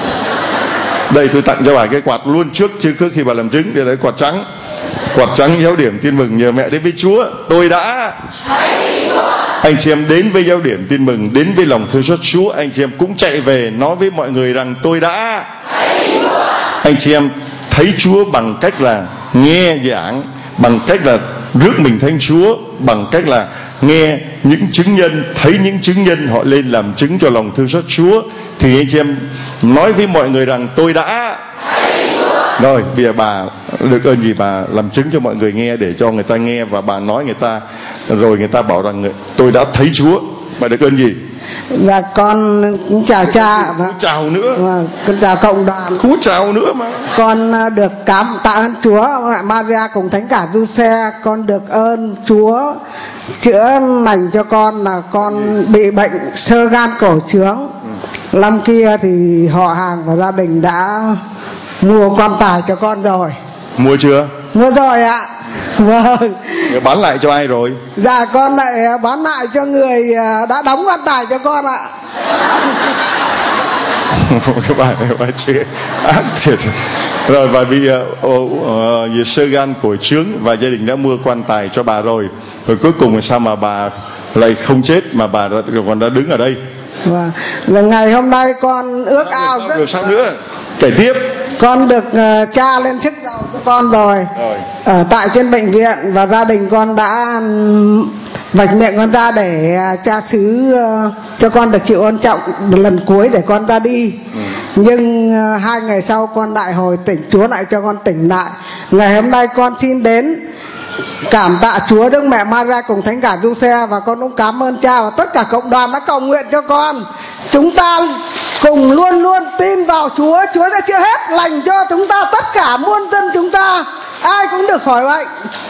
Đây tôi tặng cho bà cái quạt luôn trước chứ trước khi bà làm chứng. Đây là quạt trắng, quạt trắng giáo điểm tin mừng nhờ mẹ đến với Chúa. Tôi đã thấy Chúa. Anh chị em đến với giáo điểm tin mừng, đến với lòng thương xót Chúa, anh chị em cũng chạy về nói với mọi người rằng tôi đã thấy Chúa. Anh chị em thấy Chúa bằng cách là nghe giảng, bằng cách là rước mình thánh Chúa, bằng cách là nghe những chứng nhân, thấy những chứng nhân họ lên làm chứng cho lòng thương xót Chúa, thì anh chị em nói với mọi người rằng tôi đã thấy Chúa. Rồi bây giờ bà được ơn gì bà làm chứng cho mọi người nghe, để cho người ta nghe và bà nói người ta, rồi người ta bảo rằng tôi đã thấy Chúa. Bà được ơn gì? Dạ con cũng chào cha. Không chào nữa. Vâng, con chào cộng đoàn. Không chào nữa mà. Con được cảm tạ ơn Chúa, mẹ Maria cùng Thánh cả Giuse. Con được ơn Chúa chữa lành cho con là con bị bệnh xơ gan cổ trướng. Năm kia thì họ hàng và gia đình đã mua quan tài cho con rồi. Mua chưa? Mua rồi ạ. Vâng. Người bán lại cho ai rồi? Dạ con lại bán lại cho người đã đóng quan tài cho con ạ. Các bạn các bạn chưa ác thiệt rồi. Và vì uh, uh, sơ gan cổ trướng và gia đình đã mua quan tài cho bà rồi, rồi cuối cùng sao mà bà lại không chết mà bà còn đã đứng ở đây? Vâng. Là ngày hôm nay con ước ao rất... Rồi sao nữa? Kể tiếp. Con được uh, cha lên chức giàu cho con rồi, rồi. Ở tại trên bệnh viện, và gia đình con đã vạch miệng con ra để uh, cha xứ uh, cho con được chịu ân trọng một lần cuối để con ra đi. ừ. Nhưng uh, hai ngày sau con lại hồi tỉnh, Chúa lại cho con tỉnh lại. Ngày hôm nay con xin đến cảm tạ Chúa Đức Mẹ Maria cùng Thánh cả Giuse, và con cũng cảm ơn cha và tất cả cộng đoàn đã cầu nguyện cho con. Chúng ta cùng luôn luôn tin vào Chúa, Chúa sẽ chữa hết lành cho chúng ta, tất cả muôn dân chúng ta, ai cũng được khỏi bệnh.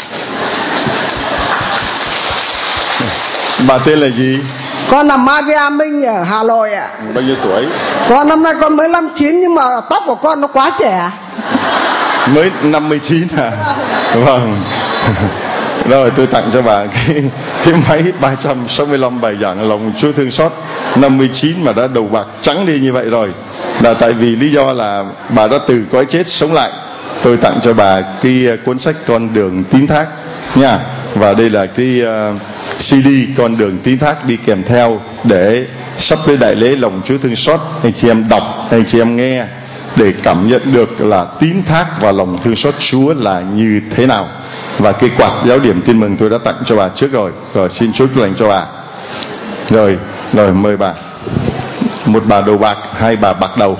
Bà tên là gì? Con là Maria Minh ở Hà Nội ạ. Bao nhiêu tuổi? Con năm nay con mới năm mươi chín, nhưng mà tóc của con nó quá trẻ. Mới năm mươi chín à? Vâng. Rồi tôi tặng cho bà cái, cái máy ba trăm sáu mươi lăm bài giảng lòng Chúa thương xót, năm mươi chín mà đã đầu bạc trắng đi như vậy rồi, là tại vì lý do là bà đã từ cõi chết sống lại. Tôi tặng cho bà cái cuốn sách Con đường tín thác nha, và đây là cái uh, xê đê Con đường tín thác đi kèm theo, để sắp tới đại lễ lòng Chúa thương xót anh chị em đọc, anh chị em nghe để cảm nhận được là tín thác và lòng thương xót Chúa là như thế nào. Và cái quạt giáo điểm tin mừng tôi đã tặng cho bà trước rồi. Rồi xin Chúa chúc lành cho bà. Rồi, rồi mời bà. Một bà đầu bạc, hai bà bạc đầu.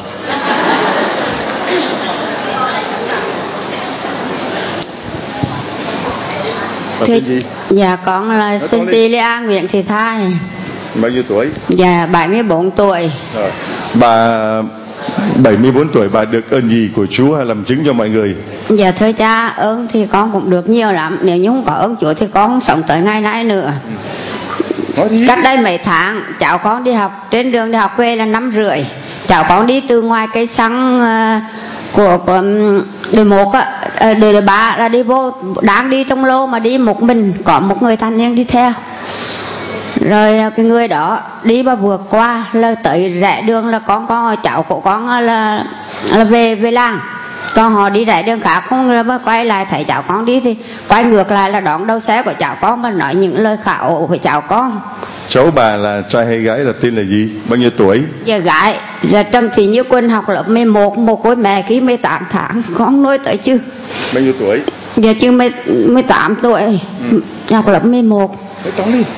Bà tên gì? Dạ con là Cecilia Nguyễn Thị Thai. Bao nhiêu tuổi? Dạ bảy mươi bốn tuổi. Rồi. Bà bảy mươi bốn tuổi, bà được ơn gì của Chúa hay làm chứng cho mọi người? Dạ thưa cha, ơn thì con cũng được nhiều lắm. Nếu như không có ơn Chúa thì con không sống tới ngày nay nữa. ừ. Cách đây mấy tháng cháu con đi học, trên đường đi học về là năm rưỡi. Cháu con đi từ ngoài cây xăng uh, của, của đề một á, đề ba là đi vô, đang đi trong lô mà đi một mình, có một người thanh niên đi theo. Rồi cái người đó đi và vượt qua là tới rẽ đường là con con cháu của con là là về về làng. Còn họ đi lại đường khác không quay lại thấy cháu con đi thì quay ngược lại là đón đầu xe của cháu con và nói những lời khả ổ với cháu con. Cháu bà là trai hay gái là tên là gì? Bao nhiêu tuổi? Dạ gái. Dạ Trầm Thị Như Quân học lớp mười một, một cô mẹ ký mười tám tháng, con nuôi tới chứ. Bao nhiêu tuổi? Dạ chứ mười tám tuổi, ừ. Học lớp mười một. Nói tóm đi.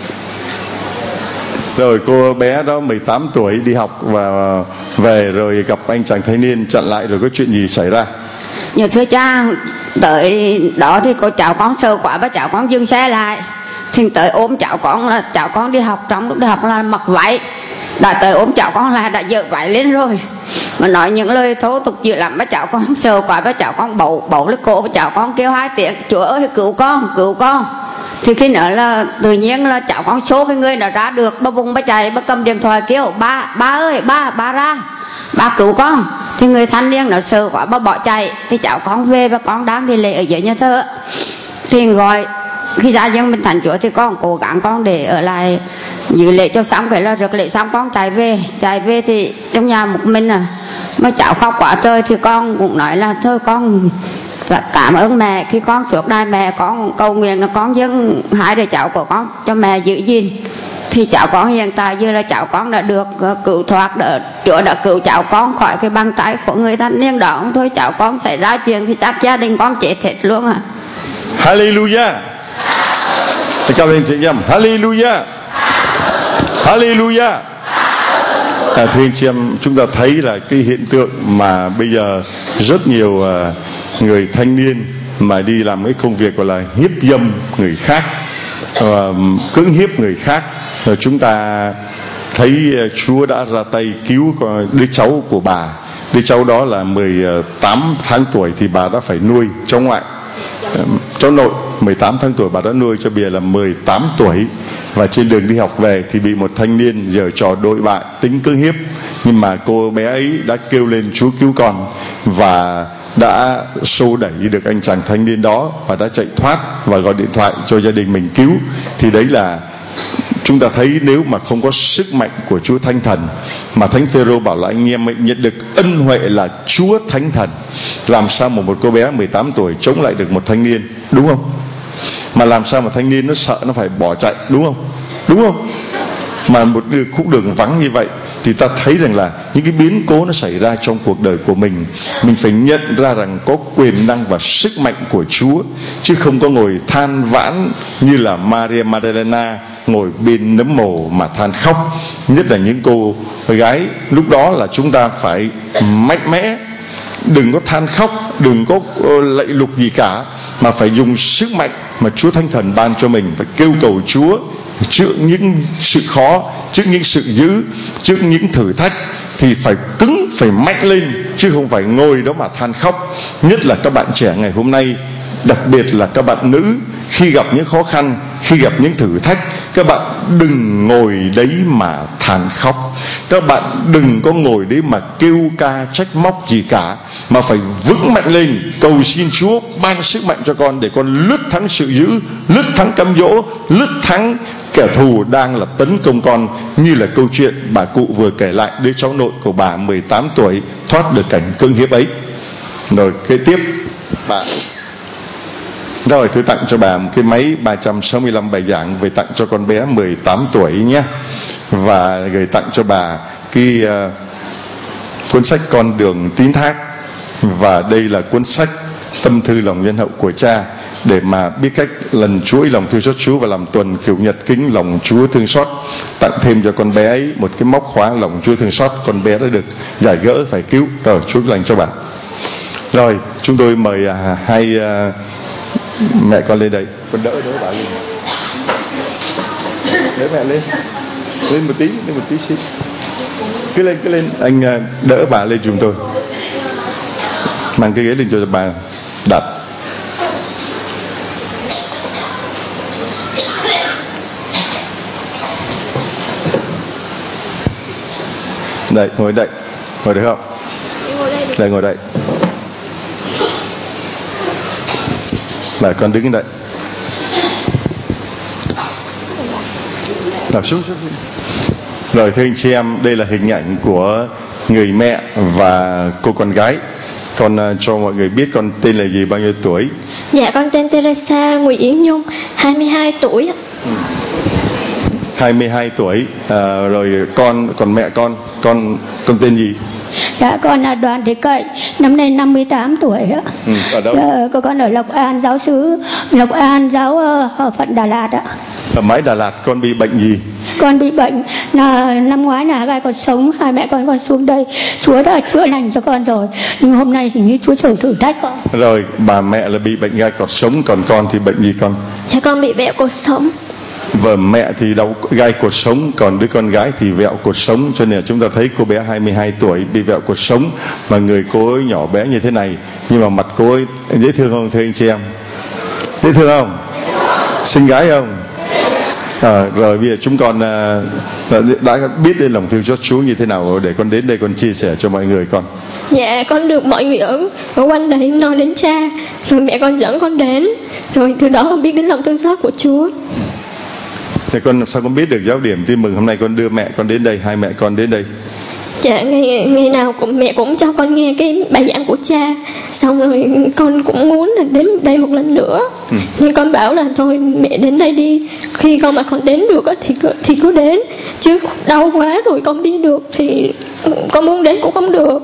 Rồi cô bé đó mười tám tuổi đi học và về rồi gặp anh chàng thanh niên chặn lại, rồi có chuyện gì xảy ra? Dạ thưa cha, tới đó thì cô cháu con sợ quá và cháu con dừng xe lại. Thì tới ôm cháu con là cháu con đi học, trong lúc đi học là mặc váy, đã tới ôm cháu con là đã dỡ váy lên rồi mà nói những lời thô tục dữ lắm. Và cháu con sợ quá và cháu con bấu bấu lên cổ và cháu con kêu hai tiếng Chúa ơi cứu con, cứu con. Thì khi nữa là tự nhiên là cháu con số cái người nó ra được, bà vùng bà chạy, bà cầm điện thoại kêu ba ba ơi ba ba ra, ba cứu con. Thì người thanh niên nó sợ quá bà bỏ chạy. Thì cháu con về và con đang đi lễ ở dưới nhà thờ. Thì gọi khi ra dân mình thành Chúa thì con cố gắng con để ở lại dự lễ cho xong, cái là rước lễ xong con chạy về. Chạy về thì trong nhà một mình à, mà cháu khóc quá trời thì con cũng nói là thôi con cảm ơn mẹ, khi con suốt đời mẹ con cầu nguyện là con dâng hai đứa cháu của con cho mẹ giữ gìn. Thì cháu con hiện tại giờ là cháu con đã được cứu thoát, đã, Chúa đã cứu cháu con khỏi cái bàn tay của người thanh niên đó. Thôi cháu con xảy ra chuyện thì chắc gia đình con chết hết luôn à. Hallelujah. Cao lên chị em, Hallelujah, Hallelujah. À, thưa anh chị em, chúng ta thấy là cái hiện tượng mà bây giờ rất nhiều uh, người thanh niên mà đi làm cái công việc gọi là hiếp dâm người khác, uh, cưỡng hiếp người khác. Rồi chúng ta thấy uh, Chúa đã ra tay cứu đứa cháu của bà. Đứa cháu đó là mười tám tháng tuổi thì bà đã phải nuôi cháu ngoại. Cháu nội mười tám tháng tuổi bà đã nuôi cho bìa là mười tám tuổi. Và trên đường đi học về thì bị một thanh niên giở trò đội bại tính cưỡng hiếp. Nhưng mà cô bé ấy đã kêu lên Chúa cứu con và đã xô đẩy được anh chàng thanh niên đó và đã chạy thoát và gọi điện thoại cho gia đình mình cứu. Thì đấy là chúng ta thấy nếu mà không có sức mạnh của Chúa Thánh Thần, mà Thánh Phêrô bảo là anh em mình nhận được ân huệ là Chúa Thánh Thần, làm sao mà một cô bé mười tám tuổi chống lại được một thanh niên, đúng không? Mà làm sao mà thanh niên nó sợ nó phải bỏ chạy, đúng không? Đúng không? Mà một khúc đường vắng như vậy thì ta thấy rằng là những cái biến cố nó xảy ra trong cuộc đời của mình, mình phải nhận ra rằng có quyền năng và sức mạnh của Chúa, chứ không có ngồi than vãn như là Maria Magdalena ngồi bên nấm mồ mà than khóc. Nhất là những cô gái, lúc đó là chúng ta phải mạnh mẽ, đừng có than khóc, đừng có lạy lục gì cả, mà phải dùng sức mạnh mà Chúa Thánh Thần ban cho mình, phải kêu cầu Chúa trước những sự khó, trước những sự dữ, trước những thử thách thì phải cứng, phải mạnh lên, chứ không phải ngồi đó mà than khóc. Nhất là các bạn trẻ ngày hôm nay, đặc biệt là các bạn nữ, khi gặp những khó khăn, khi gặp những thử thách, các bạn đừng ngồi đấy mà than khóc, các bạn đừng có ngồi đấy mà kêu ca trách móc gì cả, mà phải vững mạnh lên, cầu xin Chúa ban sức mạnh cho con để con lướt thắng sự dữ, lướt thắng cám dỗ, lướt thắng kẻ thù đang là tấn công con, như là câu chuyện bà cụ vừa kể lại, đứa cháu nội của bà mười tám tuổi thoát được cảnh cưỡng hiếp ấy. Rồi kế tiếp bà Rồi tôi tặng cho bà một cái máy ba trăm sáu mươi lăm bài giảng về tặng cho con bé mười tám tuổi nhé. Và gửi tặng cho bà cái uh, cuốn sách Con Đường Tín Thác. Và đây là cuốn sách Tâm Thư Lòng Nhân Hậu của cha, để mà biết cách lần chuỗi lòng thương xót Chúa và làm tuần kiểu nhật kính lòng Chúa thương xót. Tặng thêm cho con bé ấy một cái móc khóa lòng Chúa thương xót. Con bé đã được giải gỡ phải cứu. Rồi Chúa lành cho bà. Rồi chúng tôi mời à, hai à, mẹ con lên đây. Con đỡ đỡ bà lên. Đỡ mẹ lên. Lên một tí, lên một tí xin. Cứ lên, cứ lên. Anh à, đỡ bà lên giùm tôi. Mang cái ghế lên cho bà đặt. Đây, ngồi đây. Ngồi được không? Đây, ngồi đây. Là con đứng đây. Nào xuống, xuống, xuống. Rồi thưa anh chị em, đây là hình ảnh của người mẹ và cô con gái. Con uh, cho mọi người biết con tên là gì, bao nhiêu tuổi? Dạ con tên Teresa Nguyễn Yến Nhung, hai mươi hai tuổi. Ừ. hai mươi hai tuổi. À, rồi con, còn mẹ con, con con tên gì? Dạ con là Đoàn Thị Cậy, năm nay năm mươi tám tuổi ạ. Ừ, ở đâu? Dạ, con ở Lộc An, giáo xứ Lộc An, giáo uh, phận Đà Lạt ạ. Ở mái Đà Lạt. Con bị bệnh gì? Con bị bệnh là năm ngoái là gai cột sống, hai mẹ con con xuống đây, Chúa đã chữa lành cho con rồi, nhưng hôm nay hình như Chúa thử thử thách con. Rồi bà mẹ là bị bệnh gai cột sống, còn con thì bệnh gì con? Dạ con bị vẹo cột sống. Vợ mẹ thì đau gai cột sống, còn đứa con gái thì vẹo cột sống. Cho nên là chúng ta thấy cô bé hai mươi hai tuổi bị vẹo cột sống, mà người cô ấy nhỏ bé như thế này, nhưng mà mặt cô ấy dễ thương không thưa anh chị em? Dễ thương không? Xinh gái không? À, rồi bây giờ chúng con à, đã biết đến lòng thương xót Chúa như thế nào để con đến đây con chia sẻ cho mọi người con. Dạ con được mọi người ở, ở quanh đây nói đến cha, rồi mẹ con dẫn con đến, rồi từ đó con biết đến lòng thương xót của Chúa. Thế con sao con biết được giáo điểm tin mừng hôm nay con đưa mẹ con đến đây, hai mẹ con đến đây? Dạ ngày, ngày nào cũng mẹ cũng cho con nghe cái bài giảng của cha, xong rồi con cũng muốn là đến đây một lần nữa. Ừ. Nhưng con bảo là thôi mẹ đến đây đi, khi con mà con đến được thì thì cứ đến, chứ đau quá rồi con đi được thì con muốn đến cũng không được.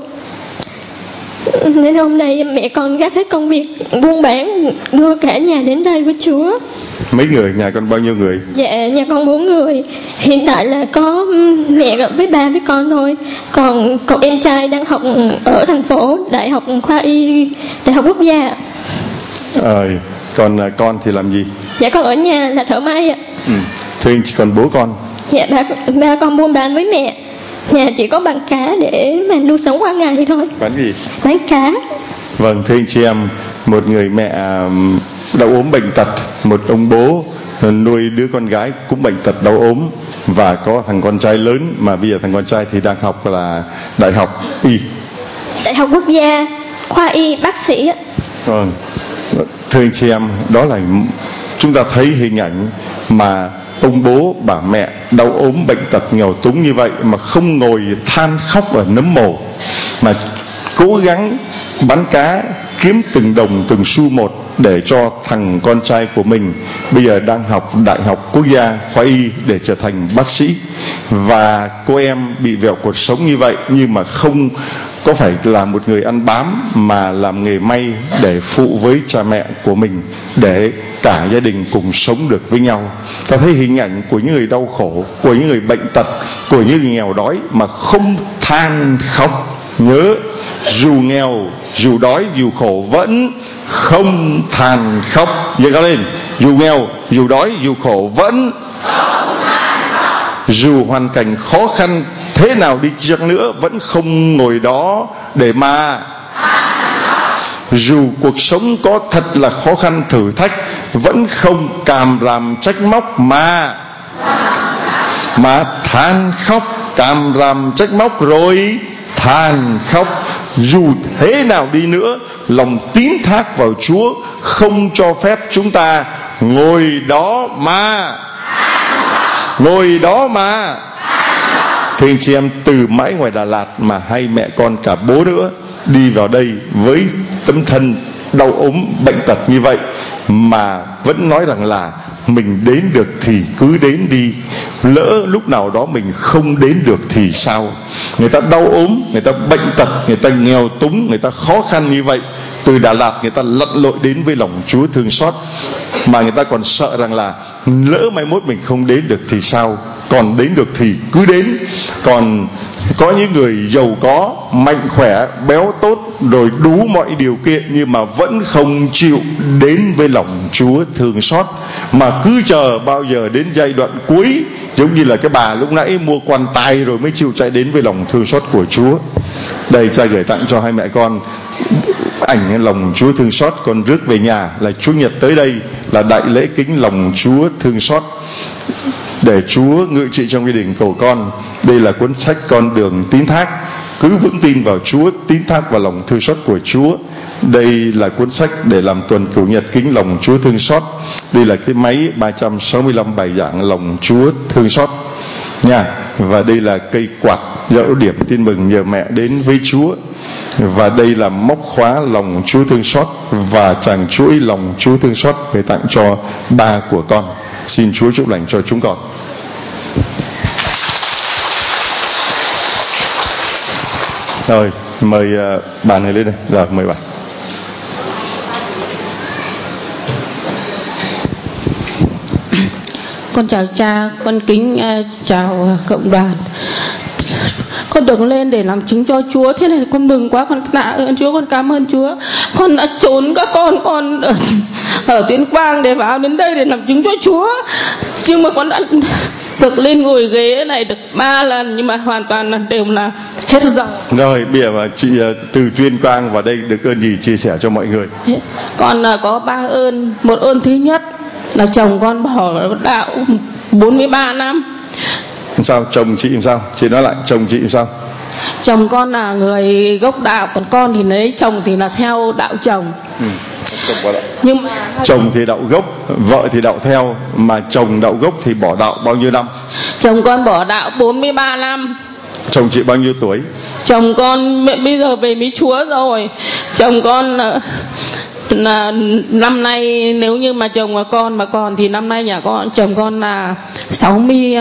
Nên hôm nay mẹ con gác hết công việc buôn bán, đưa cả nhà đến đây với Chúa. Mấy người? Nhà con bao nhiêu người? Dạ nhà con bốn người. Hiện tại là có mẹ với ba với con thôi. Còn cậu em trai đang học ở thành phố Đại học Khoa Y, Đại học Quốc gia. Ờ, còn con thì làm gì? Dạ con ở nhà là thợ may ạ. Ừ. Thế còn bố con? Dạ ba, ba con buôn bán với mẹ. Nhà chỉ có bán cá để mà nuôi sống qua ngày thôi. Bán gì? Bán cá. Vâng, thưa anh chị em, một người mẹ đau ốm bệnh tật, một ông bố nuôi đứa con gái cũng bệnh tật đau ốm, và có thằng con trai lớn mà bây giờ thằng con trai thì đang học là Đại học Y, Đại học Quốc gia, khoa Y, bác sĩ. Vâng, thưa anh chị em, đó là chúng ta thấy hình ảnh mà ông bố bà mẹ đau ốm bệnh tật nghèo túng như vậy mà không ngồi than khóc ở nấm mồ, mà cố gắng bán cá kiếm từng đồng từng xu một để cho thằng con trai của mình bây giờ đang học Đại học Quốc gia khoa Y để trở thành bác sĩ. Và cô em bị vẹo cột sống như vậy, nhưng mà không có phải là một người ăn bám, mà làm nghề may để phụ với cha mẹ của mình, để cả gia đình cùng sống được với nhau. Ta thấy hình ảnh của những người đau khổ, của những người bệnh tật, của những người nghèo đói mà không than khóc. Nhớ, dù nghèo, dù đói, dù khổ vẫn không than khóc. Nhớ cao lên, dù nghèo, dù đói, dù khổ vẫn, dù hoàn cảnh khó khăn thế nào đi chăng nữa vẫn không ngồi đó để mà, dù cuộc sống có thật là khó khăn thử thách vẫn không càm ràm trách móc mà mà than khóc, càm ràm trách móc rồi than khóc. Dù thế nào đi nữa, lòng tín thác vào Chúa không cho phép chúng ta ngồi đó mà ngồi đó mà. Thì anh chị em, từ mãi ngoài Đà Lạt mà hai mẹ con cả bố nữa đi vào đây với tấm thân đau ốm bệnh tật như vậy, mà vẫn nói rằng là mình đến được thì cứ đến đi, lỡ lúc nào đó mình không đến được thì sao? Người ta đau ốm, người ta bệnh tật, người ta nghèo túng, người ta khó khăn như vậy, từ Đà Lạt người ta lặn lội đến với lòng Chúa thương xót, mà người ta còn sợ rằng là lỡ mai mốt mình không đến được thì sao? Còn đến được thì cứ đến. Còn có những người giàu có, mạnh khỏe, béo tốt, rồi đủ mọi điều kiện, nhưng mà vẫn không chịu đến với lòng Chúa thương xót, mà cứ chờ bao giờ đến giai đoạn cuối, giống như là cái bà lúc nãy mua quan tài rồi mới chịu chạy đến với lòng thương xót của Chúa. Đây, cha gửi tặng cho hai mẹ con ảnh lòng Chúa thương xót, con rước về nhà là Chúa Nhật tới đây là đại lễ kính lòng Chúa thương xót, để Chúa ngự trị trong gia đình cầu con. Đây là cuốn sách Con đường tín thác, cứ vững tin vào Chúa, tín thác vào lòng thương xót của Chúa. Đây là cuốn sách để làm tuần cửu nhật kính lòng Chúa thương xót. Đây là cái máy ba trăm sáu mươi lăm bài giảng lòng Chúa thương xót nha. và đây là cây quạt dẫu điểm tin mừng nhờ mẹ đến với Chúa, và đây là móc khóa lòng Chúa thương xót và chàng chuỗi lòng Chúa thương xót gửi tặng cho ba của con. Xin Chúa chúc lành cho chúng con. Rồi, mời uh, bà này lên đây. Rồi, mời bà. Con chào cha, con kính uh, chào cộng đoàn. Con được lên để làm chứng cho Chúa, thế này con mừng quá, con tạ ơn Chúa, con cảm ơn Chúa. Con đã trốn các con con ở, ở Tuyên Quang để vào đến đây để làm chứng cho Chúa, nhưng mà con đã được lên ngồi ghế này được ba lần, nhưng mà hoàn toàn là đều là hết giờ. Rồi bây giờ mà chị từ Tuyên Quang vào đây được ơn gì chia sẻ cho mọi người? Con là có ba ơn. Một ơn thứ nhất là chồng con bỏ đạo bốn mươi ba năm. Sao chồng chị làm sao? Chị nói lại, chồng chị làm sao? Chồng con là người gốc đạo, còn con thì lấy chồng thì là theo đạo chồng. Ừ. Nhưng mà chồng thì đạo gốc, vợ thì đạo theo, mà chồng đạo gốc thì bỏ đạo bao nhiêu năm? Chồng con bỏ đạo bốn mươi ba năm. Chồng chị bao nhiêu tuổi? Chồng con bây giờ về với Chúa rồi. Chồng con là, là năm nay, nếu như mà chồng và con mà còn thì năm nay nhà con chồng con là sáu mươi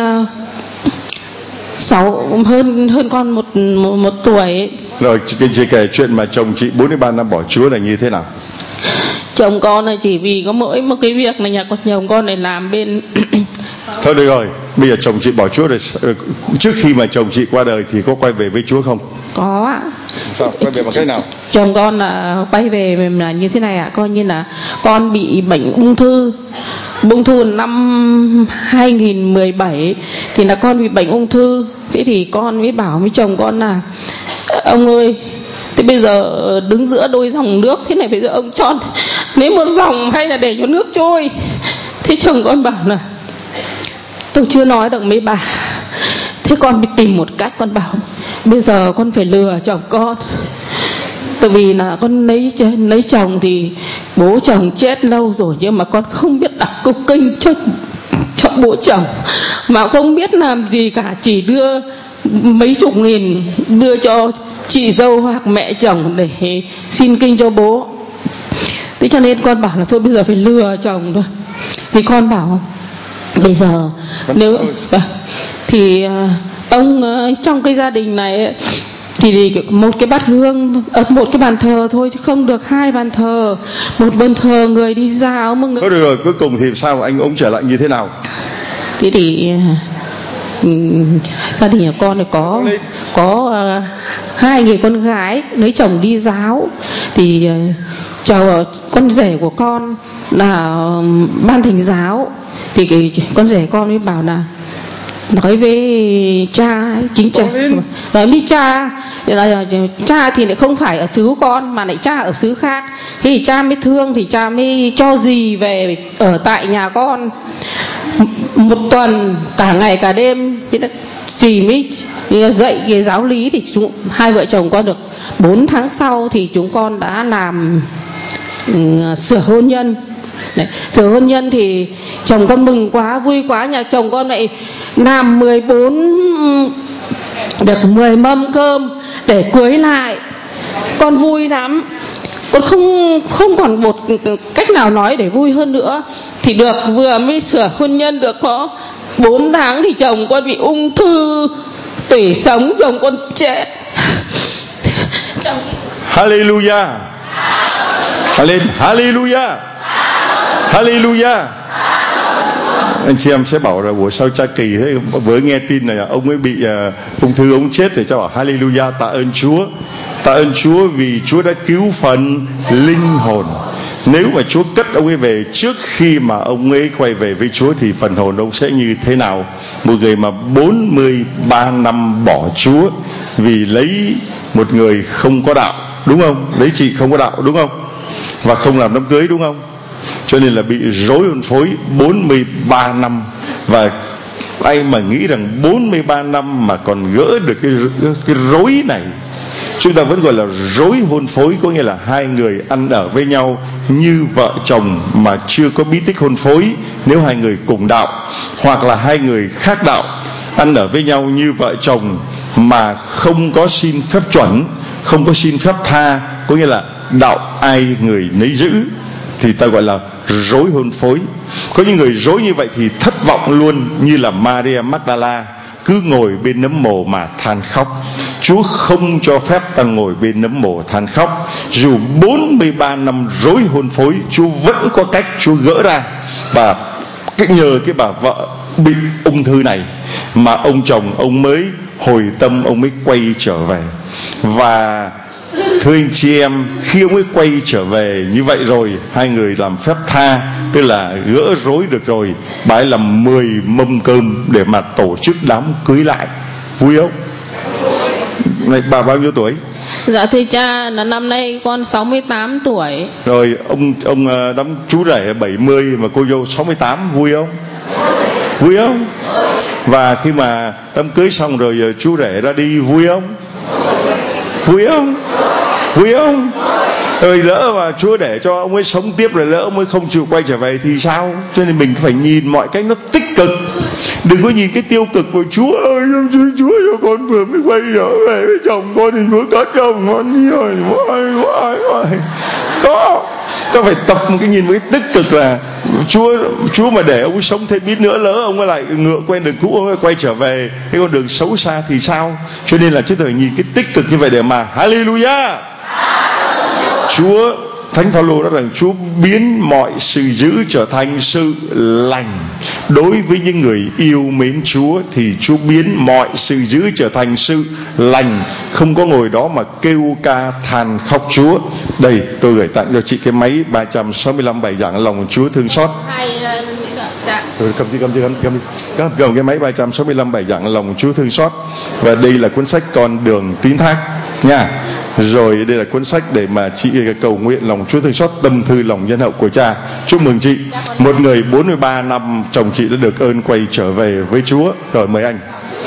sáu, hơn hơn con một, một một tuổi. Rồi chị, chị kể chuyện mà chồng chị bốn mươi ba năm bỏ Chúa là như thế nào? Chồng con là chỉ vì có mỗi một cái việc là nhà con chồng con này làm bên thôi được rồi, bây giờ chồng chị bỏ Chúa rồi, trước khi mà chồng chị qua đời thì có quay về với Chúa không? Có ạ. Sao? Quay về bằng cách nào? Chồng con là quay về là như thế này ạ, coi như là con bị bệnh ung thư. Ung thư năm hai nghìn mười bảy thì là con bị bệnh ung thư. Thế thì con mới bảo với chồng con là ông ơi, thế bây giờ đứng giữa đôi dòng nước thế này, bây giờ ông chọn lấy một dòng hay là để cho nước trôi? Thế chồng con bảo là tôi chưa nói được mấy bà. Thế con mới tìm một cách, con bảo bây giờ con phải lừa chồng con. Tại vì là con lấy lấy chồng thì bố chồng chết lâu rồi, nhưng mà con không biết đọc câu kinh cho cho bố chồng, mà không biết làm gì cả, chỉ đưa mấy chục nghìn đưa cho chị dâu hoặc mẹ chồng để xin kinh cho bố. Thế cho nên con bảo là thôi bây giờ phải lừa chồng thôi. Thì con bảo bây giờ nếu thì ông trong cái gia đình này thì một cái bát hương, một cái bàn thờ thôi chứ không được hai bàn thờ. Một bàn thờ người đi ra mà người... Thôi được rồi, cuối cùng thì sao anh ông trở lại như thế nào? Thế thì um, gia đình nhà con này có có uh, hai người con gái lấy chồng đi giáo, thì uh, chờ con rể của con là uh, ban thỉnh giáo, thì cái con rể con mới bảo là nói với cha, chính cha nói với cha là cha thì lại không phải ở xứ con mà lại cha ở xứ khác. Thế thì cha mới thương, thì cha mới cho dì về ở tại nhà con một tuần cả ngày cả đêm. Thế là dì mới dạy cái giáo lý, thì chúng hai vợ chồng con được bốn tháng sau thì chúng con đã làm um, sửa hôn nhân. Đấy, sửa hôn nhân thì chồng con mừng quá, vui quá, nhà chồng con lại làm mười bốn được mười mâm cơm để cưới lại. Con vui lắm, con không không còn một cách nào nói để vui hơn nữa. Thì được vừa mới sửa hôn nhân được có bốn tháng thì chồng con bị ung thư tủy sống, chồng con chết. Hallelujah, Hallelujah, Hallelujah. Anh chị em sẽ bảo là ủa sao cha kỳ thế, vừa nghe tin này ông ấy bị uh, ung thư, ông chết, thì cho bảo Hallelujah, tạ ơn Chúa, tạ ơn Chúa vì Chúa đã cứu phần linh hồn. Nếu mà Chúa cất ông ấy về trước khi mà ông ấy quay về với Chúa thì phần hồn ông sẽ như thế nào? Một người mà bốn mươi ba năm bỏ Chúa vì lấy một người không có đạo, đúng không? Lấy chị không có đạo, đúng không? Và không làm đám cưới, đúng không? Cho nên là bị rối hôn phối bốn mươi ba năm. Và ai mà nghĩ rằng bốn mươi ba năm mà còn gỡ được cái, cái rối này. Chúng ta vẫn gọi là rối hôn phối, có nghĩa là hai người ăn ở với nhau như vợ chồng mà chưa có bí tích hôn phối. Nếu hai người cùng đạo, hoặc là hai người khác đạo ăn ở với nhau như vợ chồng mà không có xin phép chuẩn, không có xin phép tha, có nghĩa là đạo ai người nấy giữ, thì ta gọi là rối hôn phối. Có những người rối như vậy thì thất vọng luôn, như là Maria Magdala cứ ngồi bên nấm mồ mà than khóc. Chúa không cho phép ta ngồi bên nấm mồ than khóc. Dù bốn mươi ba năm rối hôn phối, Chúa vẫn có cách Chúa gỡ ra. Và cái nhờ cái bà vợ bị ung thư này mà ông chồng ông mới hồi tâm, ông mới quay trở về. Và thưa anh chị em, khi ông ấy quay trở về như vậy rồi, hai người làm phép tha, tức là gỡ rối được rồi, bà ấy làm mười mâm cơm để mà tổ chức đám cưới lại. Vui không? Này, bà bao nhiêu tuổi? Dạ thưa cha, là năm nay con sáu mươi tám tuổi. Rồi ông ông đám chú rể bảy mươi mà cô dâu sáu mươi tám, vui không? Vui không? Và khi mà đám cưới xong rồi chú rể ra đi, vui không? Vui không? Vui không? Rồi lỡ mà Chúa để cho ông ấy sống tiếp, rồi lỡ ông ấy không chịu quay trở về thì sao? Cho nên mình phải nhìn mọi cách nó tích cực, đừng có nhìn cái tiêu cực của Chúa ơi, Chúa, Chúa cho con vừa mới quay trở về với chồng con thì Chúa cất chồng con rồi, có ta phải tập một cái nhìn một cái tích cực là Chúa Chúa mà để ông ấy sống thêm ít nữa, lỡ ông ấy lại ngựa quen đường cũ, ông ấy quay trở về cái con đường xấu xa thì sao? Cho nên là chúng ta phải nhìn cái tích cực như vậy để mà hallelujah. Chúa, Thánh Phaolô nói rằng Chúa biến mọi sự dữ trở thành sự lành. Đối với những người yêu mến Chúa thì Chúa biến mọi sự dữ trở thành sự lành, không có ngồi đó mà kêu ca than khóc Chúa. Đây, tôi gửi tặng cho chị cái máy ba trăm sáu mươi lăm bài giảng lòng Chúa thương xót. Rồi, cầm đi, cầm đi, cầm đi, cầm đi. Cầm, cầm cái máy ba trăm sáu mươi lăm bài giảng lòng Chúa thương xót. Và đây là cuốn sách Con đường tín thác nha. Rồi đây là cuốn sách để mà chị cầu nguyện lòng Chúa thương xót, tâm thư lòng nhân hậu của cha. Chúc mừng chị, một người bốn mươi ba năm chồng chị đã được ơn quay trở về với Chúa. Rồi mời anh.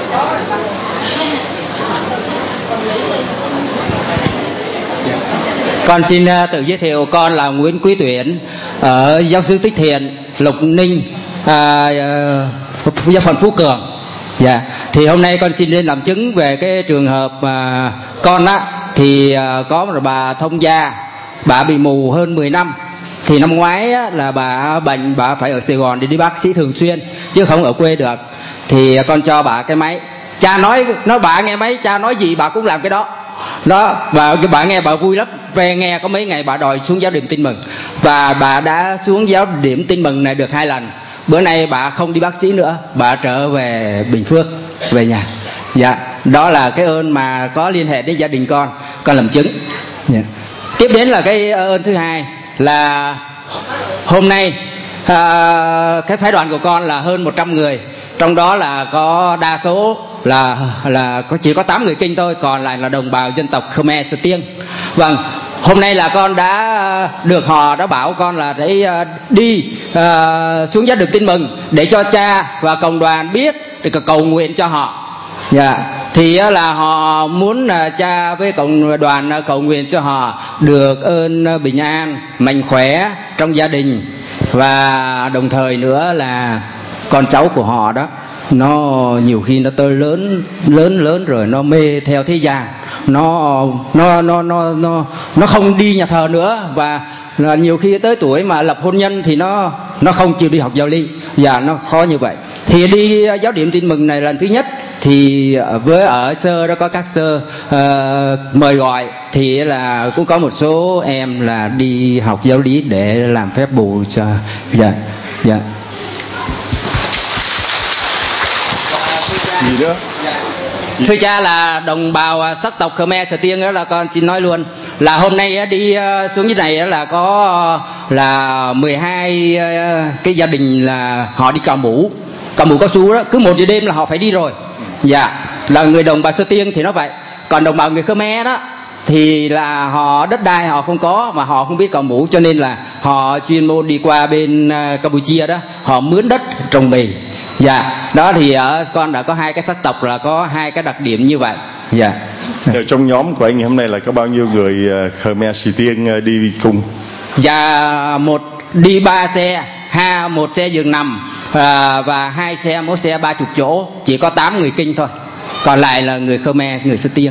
Con xin tự giới thiệu, con là Nguyễn Quý Tuyển, ở giáo xứ Tích Thiện, Lộc Ninh, à, giáo phận Phú Cường. Dạ, thì hôm nay con xin lên làm chứng về cái trường hợp mà con á, thì uh, có một bà thông gia, bà bị mù hơn mười năm. Thì năm ngoái á, là bà bệnh, bà phải ở Sài Gòn để đi bác sĩ thường xuyên chứ không ở quê được. Thì uh, con cho bà cái máy. Cha nói, nói bà nghe máy, cha nói gì bà cũng làm cái đó. Đó, và bà nghe bà vui lắm. Về nghe có mấy ngày bà đòi xuống giáo điểm tin mừng. Và bà đã xuống giáo điểm tin mừng này được hai lần. Bữa nay bà không đi bác sĩ nữa, bà trở về Bình Phước, về nhà. Dạ, đó là cái ơn mà có liên hệ đến gia đình con, con làm chứng. Dạ. Tiếp đến là cái ơn thứ hai là hôm nay à, cái phái đoàn của con là hơn một trăm người, trong đó là có đa số là là có chỉ có tám người Kinh thôi, còn lại là đồng bào dân tộc Khmer Sơ Tiêng. Vâng, hôm nay là con đã được họ đã bảo con là để đi uh, xuống giáo điểm tin mừng để cho cha và cộng đoàn biết để cầu nguyện cho họ. Dạ, thì là họ muốn cha với cộng đoàn cầu nguyện cho họ được ơn bình an, mạnh khỏe trong gia đình, và đồng thời nữa là con cháu của họ đó, nó nhiều khi nó tới lớn lớn lớn rồi nó mê theo thế gian, nó nó nó nó nó nó không đi nhà thờ nữa, và là nhiều khi tới tuổi mà lập hôn nhân thì nó nó không chịu đi học giáo lý, và nó khó như vậy. Thì đi giáo điểm tin mừng này lần thứ nhất, thì với ở sơ đó có các sơ uh, mời gọi, thì là cũng có một số em là đi học giáo lý để làm phép bù cho. Dạ, dạ. Gì nữa? Thưa cha, là đồng bào sắc tộc Khmer Sơ Tiêng đó, là con xin nói luôn là hôm nay đi xuống dưới này là có là mười hai cái gia đình là họ đi cào mũ, cào mũ cao su đó, cứ một giờ đêm là họ phải đi rồi. Dạ, là người đồng bào Sơ Tiêng thì nó vậy. Còn đồng bào người Khmer đó thì là họ đất đai họ không có, mà họ không biết cào mũ, cho nên là họ chuyên môn đi qua bên Campuchia đó, họ mướn đất trồng mì. Dạ, đó thì ở con đã có hai cái sắc tộc là có hai cái đặc điểm như vậy. Dạ. Ở trong nhóm của anh hôm nay là có bao nhiêu người Khmer Sơ Tiêng đi cùng? Dạ, một đi ba xe, ha một xe giường nằm à, và hai xe, mỗi xe ba chục chỗ, chỉ có tám người kinh thôi, còn lại là người Khmer, người Sư Tiên.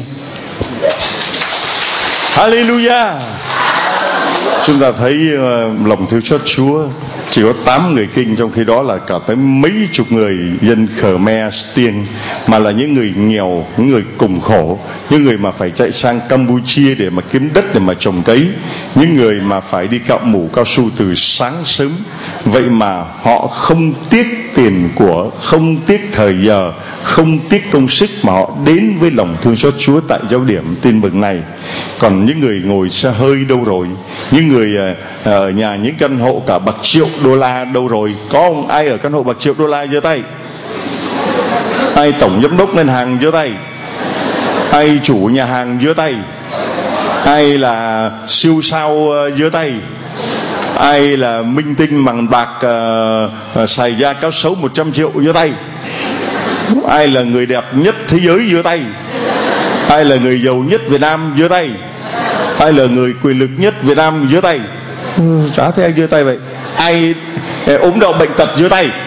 Hallelujah. Chúng ta thấy uh, lòng thương xót Chúa, chỉ có tám người kinh, trong khi đó là cả tới mấy chục người dân Khmer Tiên, mà là những người nghèo, những người cùng khổ, những người mà phải chạy sang Campuchia để mà kiếm đất để mà trồng cấy, những người mà phải đi cạo mủ cao su từ sáng sớm. Vậy mà họ không tiếc tiền của, không tiếc thời giờ, không tiếc công sức, mà họ đến với lòng thương xót Chúa tại giáo điểm tin mừng này. Còn những người ngồi xe hơi đâu rồi? Những người ở nhà những căn hộ cả bạc triệu đô la đâu rồi? Có không? Ai ở căn hộ bạc triệu đô la giơ tay? Ai tổng giám đốc ngân hàng giơ tay? Ai chủ nhà hàng giơ tay? Ai là siêu sao giơ tay? Ai là minh tinh bằng bạc uh, xài da cáo xấu một trăm triệu giơ tay? Ai là người đẹp nhất thế giới giơ tay? Ai là người giàu nhất Việt Nam giơ tay? Ai là người quyền lực nhất Việt Nam giơ tay? Ừ, chả thấy ai giơ tay vậy. Ai ốm đau bệnh tật giơ tay?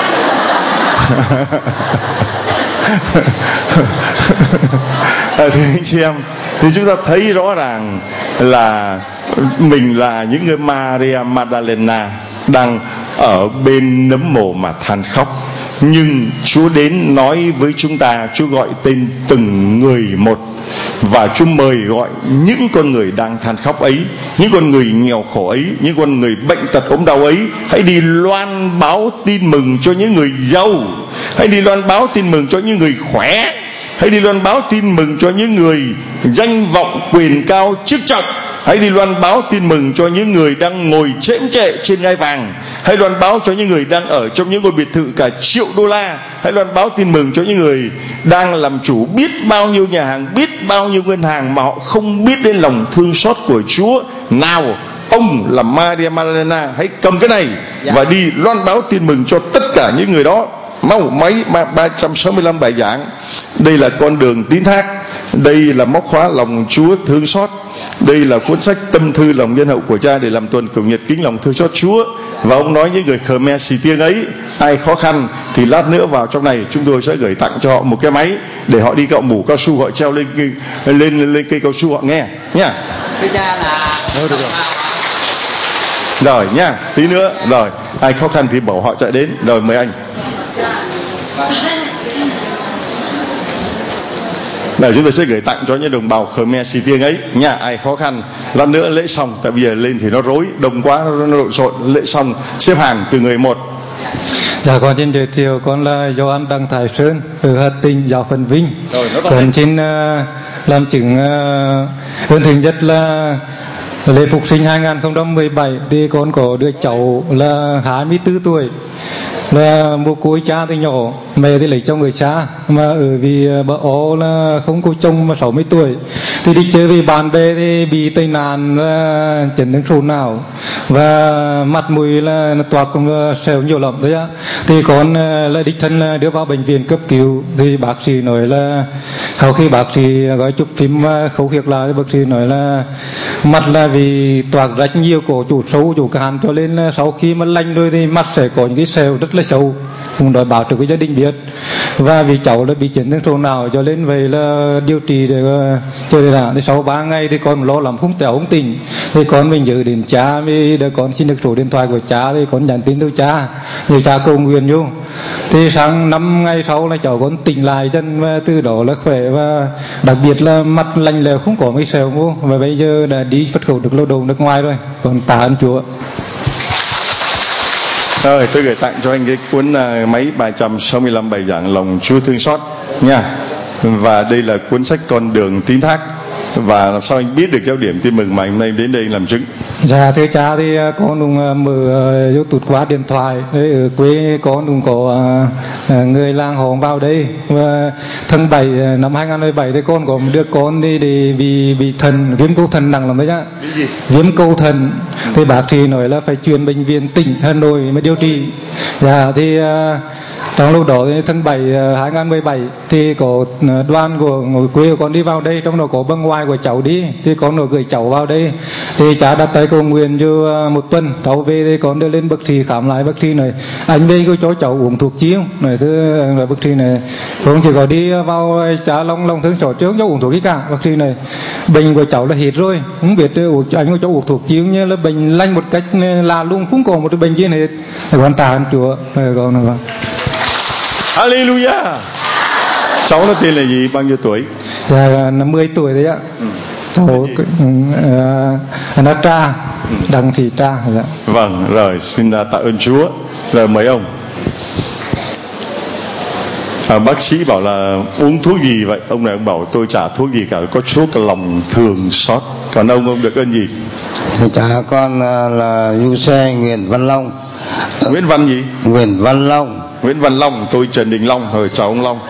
À, thì anh chị em, thì chúng ta thấy rõ ràng là mình là những người Maria Magdalena đang ở bên nấm mồ mà than khóc. Nhưng Chúa đến nói với chúng ta, Chúa gọi tên từng người một, và Chúa mời gọi những con người đang than khóc ấy, những con người nghèo khổ ấy, những con người bệnh tật ốm đau ấy, hãy đi loan báo tin mừng cho những người giàu, hãy đi loan báo tin mừng cho những người khỏe, hãy đi loan báo tin mừng cho những người danh vọng quyền cao chức trọng, hãy đi loan báo tin mừng cho những người đang ngồi chễm chệ trên ngai vàng, hãy loan báo cho những người đang ở trong những ngôi biệt thự cả triệu đô la, hãy loan báo tin mừng cho những người đang làm chủ biết bao nhiêu nhà hàng, biết bao nhiêu ngân hàng, mà họ không biết đến lòng thương xót của Chúa. Nào, ông là Maria Magdalena, hãy cầm cái này và đi loan báo tin mừng cho tất cả những người đó. Mau mấy ba trăm sáu mươi lăm bài giảng. Đây là con đường tín thác, đây là móc khóa lòng Chúa thương xót, đây là cuốn sách tâm thư lòng nhân hậu của Cha để làm tuần cầu nhật kính lòng thương xót Chúa. Và ông nói những người Khmer xì tiếng ấy, ai khó khăn thì lát nữa vào trong này chúng tôi sẽ gửi tặng cho họ một cái máy để họ đi cạo mủ cao su, họ treo lên cây, lên lên cây cao su họ nghe nhá. Thưa Cha là rồi, được rồi. Rồi nhá, tí nữa rồi ai khó khăn thì bảo họ chạy đến. Rồi mời anh. Này, chúng tôi sẽ gửi tặng cho những đồng bào Khmer xì tiếng ấy nha. Ai khó khăn lát nữa lễ xong, tại bây giờ lên thì nó rối đông quá, nó lộn xộn. Lễ xong xếp hàng từ người một. Dạ, con xin giới thiệu, con là Gioan Đăng Thái Sơn ở Hà Tĩnh, giáo phận Vinh. Con xin uh, làm chứng uh, ơn thịnh nhất là lễ phục sinh hai không một bảy thì con có đứa cháu là hai mươi tư tuổi, là một cô cha thì nhỏ, mẹ thì lấy chồng người xa, mà ở vì bà ó là không có chồng mà sáu mươi tuổi, thì đi chơi với bạn bè thì bị tai nạn là chấn thương sụn não và mặt mũi là toạc sẹo nhiều lắm đấy á. Thì con là đích thân là đưa vào bệnh viện cấp cứu, thì bác sĩ nói là sau khi bác sĩ gói chụp phim khâu khiệt lại, bác sĩ nói là mặt là vì toạc rách nhiều cổ chủ sâu chủ càn, cho nên là sau khi mà lành rồi thì mắt sẽ có những cái sẹo rất là sâu, cũng đòi bảo cho cái gia đình biết. Và vì cháu là bị chấn thương sụn não, cho nên vậy là điều trị để chơi để là thì sau ba ngày thì con lo lắm không tẻo không tỉnh, thì con mình nhớ đến cha, vì để con xin được số điện thoại của cha thì con nhắn tin cho cha, nhờ cha cầu nguyện vô. Thì sáng năm ngày sau là cháu con tỉnh lại chân, và từ đó là khỏe, và đặc biệt là mắt lành lẽo không có mấy sẹo vô, và bây giờ đã đi xuất khẩu được lao động nước ngoài rồi. Còn tạ ơn Chúa. Rồi tôi gửi tặng cho anh cái cuốn uh, máy ba trăm sáu mươi lăm bài giảng lòng Chúa thương xót nha. Và đây là cuốn sách con đường tín thác. Và làm sao anh biết được giáo điểm tin mừng mà hôm nay đến đây làm chứng? Dạ thưa cha, thì con cũng mở uh, YouTube qua điện thoại. Đấy, ở quê con cũng có uh, người làng họ vào đây. Và tháng bảy năm hai không một bảy thì con có một đứa con đi để bị bị thần viêm cầu thần nặng lắm đấy nhá. Viêm cầu thần. Thì bác sĩ nói là phải chuyển bệnh viện tỉnh Hà Nội mới điều trị. Dạ thì uh, trong lúc đó tháng bảy hai nghìn mười bảy thì có đoàn của người quê của con đi vào đây, trong đó có băng ngoài của cháu đi thì con nó gửi cháu vào đây, thì cha đặt tay cầu nguyện cho một tuần, cháu về thì con đưa lên bác sĩ khám lại, bác sĩ này anh đây có cho cháu uống thuốc chiếu này, thứ bác sĩ này không chỉ có đi vào cha long long thương sọ trước cháu uống thuốc gì cả, bác sĩ này bệnh của cháu là hết rồi, không biết anh có cháu uống thuốc chiếu như là bệnh lành một cách là luôn, không còn một cái bệnh gì hết, còn tạ Chúa con này. Hallelujah. Cháu nó tên là gì, bao nhiêu tuổi? Dạ năm mươi tuổi đấy ạ. Ừ. Cháu uh, Anatra, ừ. Đặng Thị Tra. Dạ. Vâng, rồi xin tạ ơn Chúa. Rồi mời ông. À, bác sĩ bảo là uống thuốc gì vậy? Ông này ông bảo tôi chả thuốc gì cả, có thuốc lòng thường xót. Còn ông ông được ơn gì? Chả con là du xe Nguyễn Văn Long. Nguyễn Văn gì? Nguyễn Văn Long. Nguyễn Văn Long, tôi Trần Đình Long, rồi chào ông Long.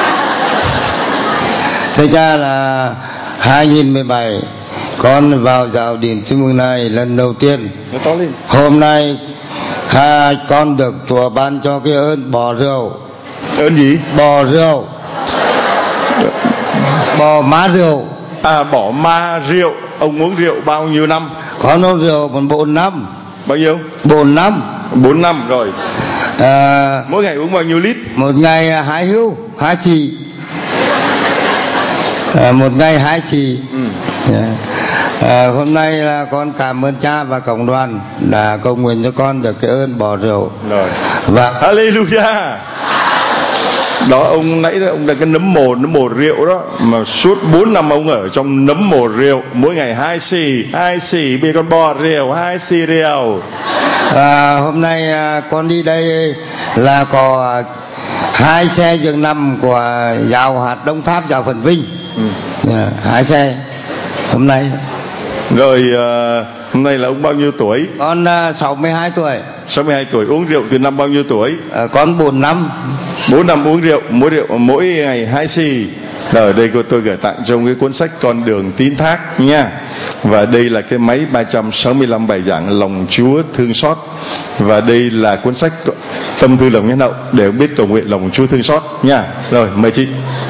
Thưa cha là hai nghìn mười bảy con vào giáo điểm Trung ương này lần đầu tiên. Nó to lên. Hôm nay hai con được Chúa ban cho cái ơn bò rượu. Ơn gì? Bò rượu. Bò má rượu. À, bỏ ma rượu. Ông uống rượu bao nhiêu năm? Con uống rượu còn bốn năm. Bao nhiêu? Bốn năm. Bốn năm rồi. À, mỗi ngày uống bao nhiêu lít? Một ngày hai hữu, hai xì. À, một ngày hai xì. Ừ. Yeah. À, hôm nay là con cảm ơn cha và cộng đoàn đã cầu nguyện cho con được cái ơn bỏ rượu. Rồi. Và Hallelujah. Đó, ông nãy đó, ông đã cái nấm mồ nấm mồ rượu đó mà suốt bốn năm ông ở trong nấm mồ rượu, mỗi ngày hai xì, hai xì, bây giờ con bò rượu, hai xì rượu. À, hôm nay à, con đi đây là có hai xe giường nằm của giáo hạt Đông Tháp, giáo Phận Vinh. Ừ. Yeah, hai xe hôm nay. Rồi uh, hôm nay là ông bao nhiêu tuổi? Con uh, sáu mươi hai tuổi. sáu mươi hai tuổi. Uống rượu từ năm bao nhiêu tuổi? Uh, con bốn năm. bốn năm uống rượu, mỗi rượu mỗi ngày hai xì. Rồi đây cô tôi gửi tặng trong cái cuốn sách Con đường tín thác nha. Và đây là cái máy ba trăm sáu mươi lăm bài giảng lòng Chúa thương xót. Và đây là cuốn sách Tâm thư lòng nhân hậu để biết cầu nguyện lòng Chúa thương xót nha. Rồi mời chị.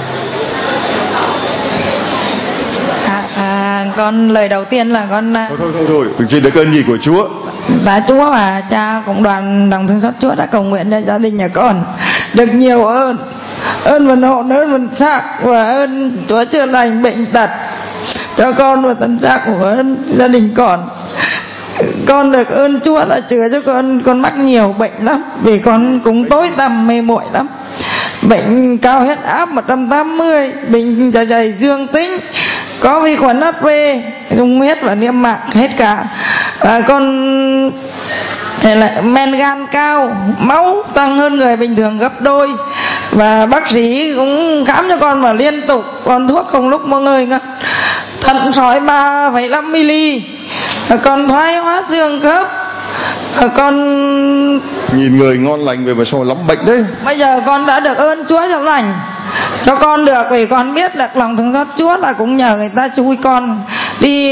À, à, con lời đầu tiên là con thôi thôi thôi thôi chị được ơn gì của Chúa? Dạ Chúa và cha cộng đoàn đồng thương xót Chúa đã cầu nguyện cho gia đình nhà con được nhiều ơn, ơn vận hộ, ơn vận xác và ơn Chúa chữa lành bệnh tật cho con và thân xác của gia đình con. Con được ơn Chúa đã chữa cho con con mắc nhiều bệnh lắm, vì con cũng tối tăm mê muội lắm. Bệnh cao huyết áp một trăm tám mươi, bệnh dạ dày dương tính, có vi khuẩn hát pê, dung huyết và niêm mạc hết cả. À, con là men gan cao, máu tăng hơn người bình thường gấp đôi, và bác sĩ cũng khám cho con mà liên tục, còn thuốc không lúc mọi người ngất. Thận sỏi ba phẩy năm mi-li, con thoái hóa xương khớp, con nhìn người ngon lành về mà sao lắm bệnh đấy. Bây giờ con đã được ơn Chúa cho lành cho con được, vì con biết được lòng thương xót Chúa là cũng nhờ người ta chui con đi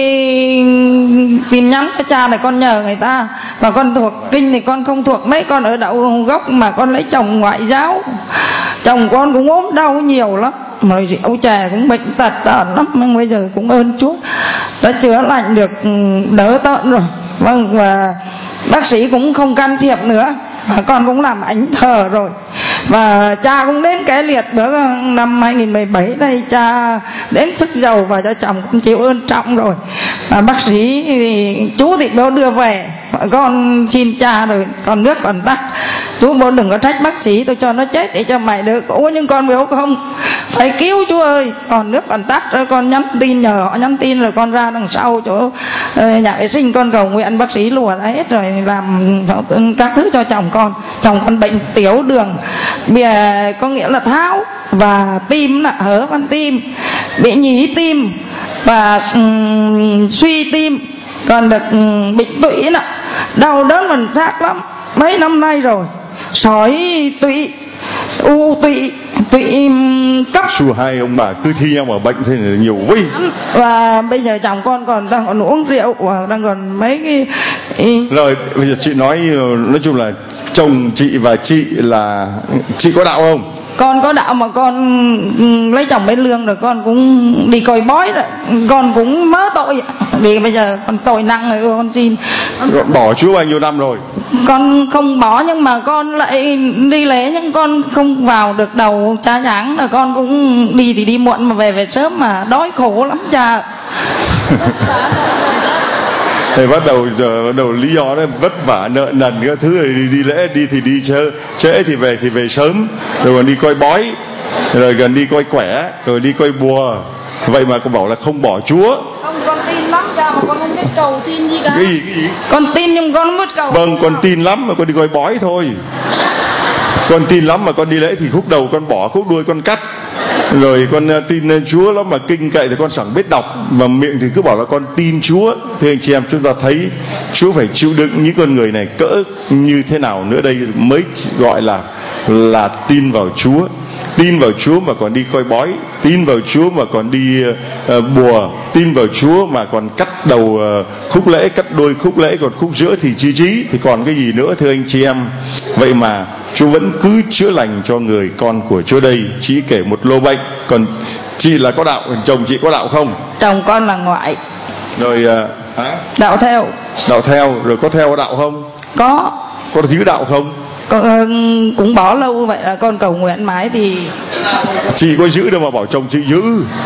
tin nhắn cho cha này, con nhờ người ta. Và con thuộc kinh thì con không thuộc mấy, con ở đậu gốc mà con lấy chồng ngoại giáo, chồng con cũng ốm đau nhiều lắm, mà rượu chè cũng bệnh tật tợn lắm, nhưng bây giờ cũng ơn Chúa đã chữa lành được, đỡ tợn rồi. Vâng, và bác sĩ cũng không can thiệp nữa, và con cũng làm ảnh thờ rồi. Và cha cũng đến cái liệt bữa năm hai nghìn mười bảy đây, cha đến sức giàu và cho chồng con chịu ơn trọng rồi. Và bác sĩ thì chú thì bố đưa về, con xin cha rồi, còn nước còn tắt, chú bố đừng có trách bác sĩ, tôi cho nó chết để cho mày được. Ủa nhưng con bố không, phải cứu chú ơi, còn nước còn tắt rồi. Con nhắn tin, nhờ họ nhắn tin, rồi con ra đằng sau chỗ nhà vệ sinh, con cầu nguyện bác sĩ lùa đã hết rồi, làm các thứ cho chồng con. Chồng con bệnh tiểu đường, bìa có nghĩa là tháo, và tim là hở van tim, bị nhí tim và um, suy tim, còn được um, bệnh tụy nè, đau đớn phần xác lắm mấy năm nay rồi, sỏi tụy, u tụy, tụy cấp. Xu hai ông bà cứ thi nhau mà bệnh thế này nhiều quá. Và bây giờ chồng con còn đang còn uống rượu và đang còn mấy cái. Rồi bây giờ chị nói nói chung là chồng chị và chị là chị có đạo không? Con có đạo mà con lấy chồng bên lương rồi con cũng đi coi bói rồi, con cũng mớ tội vì bây giờ còn tội nặng rồi con xin. Bỏ Chúa bao nhiêu năm rồi? Con không bỏ nhưng mà con lại đi lễ nhưng con không vào được đầu cha giảng, rồi con cũng đi thì đi muộn mà về về sớm mà đói khổ lắm cha. Thì bắt đầu bắt đầu lý do đó vất vả nợ nần các thứ rồi đi, đi lễ đi thì đi trễ, trễ thì về thì về sớm, rồi còn đi coi bói, rồi gần đi coi quẻ, rồi đi coi bùa. Vậy mà con bảo là không bỏ Chúa. Không, con tin lắm cha mà con không biết cầu xin gì cả. Cái gì cái gì? Con tin nhưng con không biết cầu. Vâng, con tin lắm mà con đi coi bói thôi. Con tin lắm mà con đi lễ thì khúc đầu con bỏ, khúc đuôi con cắt. Rồi con tin Chúa lắm mà kinh cậy thì con chẳng biết đọc, mà miệng thì cứ bảo là con tin Chúa. Thưa anh chị em, chúng ta thấy Chúa phải chịu đựng những con người này cỡ như thế nào nữa đây mới gọi là là tin vào Chúa. Tin vào Chúa mà còn đi coi bói, tin vào Chúa mà còn đi uh, bùa, tin vào Chúa mà còn cắt đầu uh, khúc lễ, cắt đôi khúc lễ, còn khúc giữa thì chi trí, thì còn cái gì nữa thưa anh chị em. Vậy mà Chúa vẫn cứ chữa lành cho người con của Chúa đây, chỉ kể một lô bệnh. Còn chị là có đạo, chồng chị có đạo không? Chồng con là ngoại. Rồi uh, hả? Đạo theo. Đạo theo, rồi có theo đạo không? Có. Có giữ đạo không? Con cũng bỏ lâu vậy là con cầu nguyện mãi thì. Chị có giữ đâu mà bảo chồng chị giữ.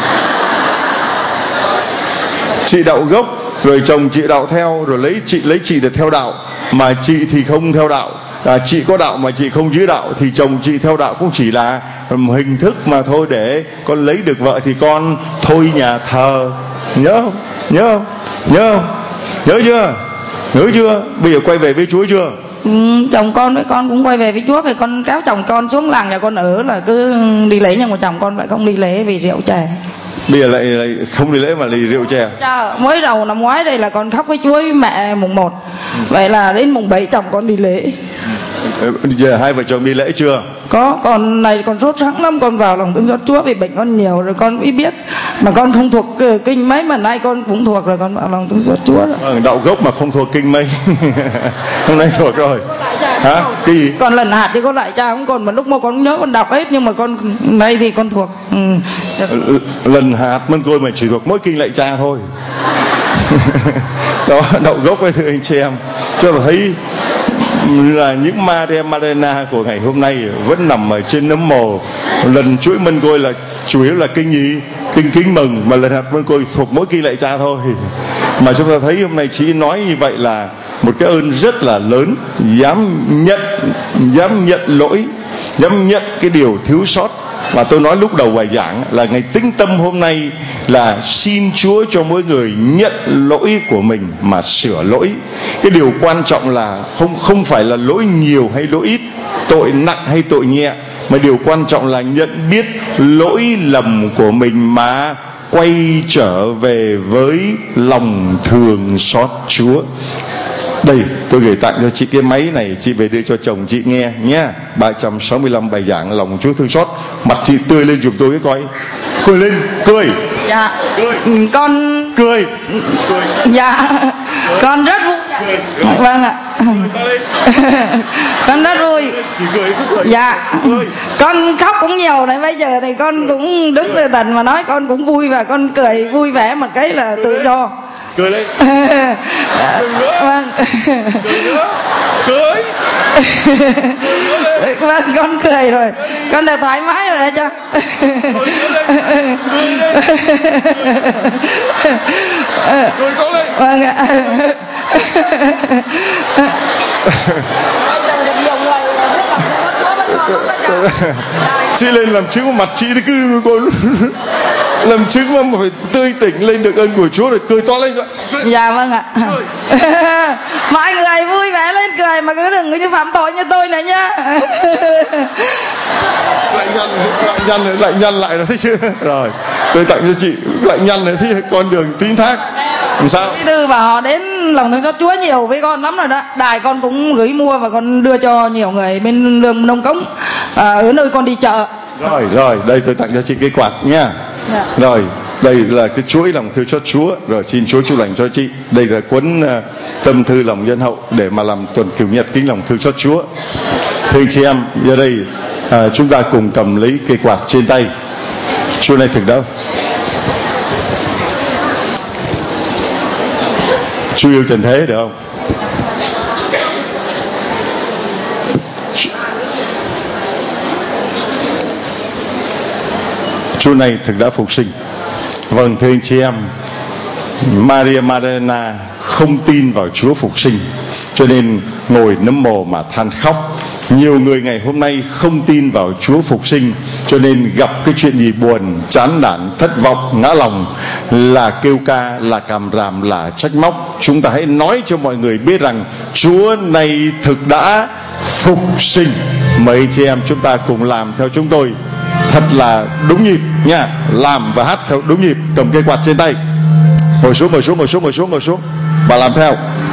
Chị đạo gốc, rồi chồng chị đạo theo, rồi lấy chị lấy chị để theo đạo, mà chị thì không theo đạo. À, chị có đạo mà chị không giữ đạo thì chồng chị theo đạo cũng chỉ là hình thức mà thôi, để con lấy được vợ thì con thôi nhà thờ. Nhớ không? Nhớ không? Nhớ không? Nhớ chưa? Nhớ chưa? Bây giờ quay về với Chúa chưa? Ừ, chồng con với con cũng quay về với Chúa, vì con kéo chồng con xuống làng nhà con ở là cứ đi lễ, nhưng mà chồng con lại không đi lễ vì rượu chè. Bây giờ lại, lại không đi lễ mà đi rượu chè. Cha, mới đầu năm ngoái đây là con khóc với Chúa với mẹ mùng một, vậy là đến mùng bảy chồng con đi lễ. Giờ hai vợ chồng đi lễ chưa? Có, con này con sốt sắng lắm, con vào lòng thương xót Chúa vì bệnh con nhiều rồi con mới biết, mà con không thuộc kinh mấy mà nay con cũng thuộc rồi, con vào lòng thương xót Chúa rồi. Vâng, đạo gốc mà không thuộc kinh mấy. Hôm nay thuộc rồi. Hả? Cái gì? Còn lần hạt thì có lại cha không, còn mà lúc mà con nhớ con đọc hết, nhưng mà con nay thì con thuộc. Ừ. Lần hạt mân côi mà chỉ thuộc mỗi kinh lạy cha thôi. Đó, đạo gốc ấy thưa anh chị em, cho tôi thấy là những Maria Madalena của ngày hôm nay vẫn nằm ở trên nấm mồ. Lần chuỗi mân côi là chủ yếu là kinh gì? Kinh kính mừng, mà lần hạt mân côi thuộc mỗi kinh lạy cha thôi. Mà chúng ta thấy hôm nay chị nói như vậy là một cái ơn rất là lớn, dám nhận dám nhận lỗi, dám nhận cái điều thiếu sót. Và tôi nói lúc đầu bài giảng là ngày tĩnh tâm hôm nay là xin Chúa cho mỗi người nhận lỗi của mình mà sửa lỗi. Cái điều quan trọng là không không phải là lỗi nhiều hay lỗi ít, tội nặng hay tội nhẹ, mà điều quan trọng là nhận biết lỗi lầm của mình mà quay trở về với lòng thương xót Chúa. Đây, tôi gửi tặng cho chị cái máy này, chị về đưa cho chồng chị nghe nhé. ba trăm sáu mươi lăm bài giảng lòng Chúa thương xót. Mặt chị tươi lên giùm tôi cái coi. Cười lên, cười. Dạ. Cười. Con cười. cười. Dạ. Con rất vui. Cười. Vâng ạ. Con rất vui. Chỉ cười cứ cười. Dạ. Cười. Con khóc cũng nhiều đấy, bây giờ thì con cũng đứng lên tần mà nói con cũng vui, và con cười vui vẻ một cái là tự do. Cười lên. Cười nữa. Vâng. Cười nữa. Cười. Vâng, con cười rồi. Con đã thoải mái rồi đấy cha. Cười có lên. Vâng ạ. Chị lên làm chứng, mặt chị cứ con làm chứng mà phải tươi tỉnh lên được ơn của Chúa rồi cười to lên. Dạ vâng ạ. Mọi người vui vẻ lên cười, mà cứ đừng như phạm tội như tôi này nhá. Lại nhăn, lại nhăn, lại nhăn lại rồi thấy chưa? Rồi tôi tặng cho chị lại nhăn này, thấy con đường tín thác. Làm sao? Thư và họ đến lòng thương xót Chúa nhiều với con lắm rồi đó. Đài con cũng gửi mua và con đưa cho nhiều người bên lương nông cống, à, ở nơi con đi chợ. Rồi rồi, đây tôi tặng cho chị cái quạt nha. Dạ. Rồi, đây là cái chuỗi lòng thương xót Chúa. Rồi xin Chúa chúc lành cho chị. Đây là cuốn uh, tâm thư lòng nhân hậu để mà làm tuần cửu nhật kính lòng thương xót Chúa. Thưa anh chị em, giờ đây uh, chúng ta cùng cầm lấy cây quạt trên tay. Chúa này thực đâu? Chúa yêu trần thế được không? Chúa này thực đã phục sinh. Vâng, thưa anh chị em, Maria Magdalena không tin vào Chúa phục sinh, cho nên ngồi nấm mồ mà than khóc. Nhiều người ngày hôm nay không tin vào Chúa phục sinh, cho nên gặp cái chuyện gì buồn, chán nản, thất vọng, ngã lòng là kêu ca, là càm ràm, là trách móc. Chúng ta hãy nói cho mọi người biết rằng Chúa này thực đã phục sinh. Mời anh chị em chúng ta cùng làm theo chúng tôi thật là đúng nhịp nha, làm và hát theo đúng nhịp. Cầm cây quạt trên tay, ngồi xuống ngồi xuống ngồi xuống ngồi xuống ngồi xuống và làm theo.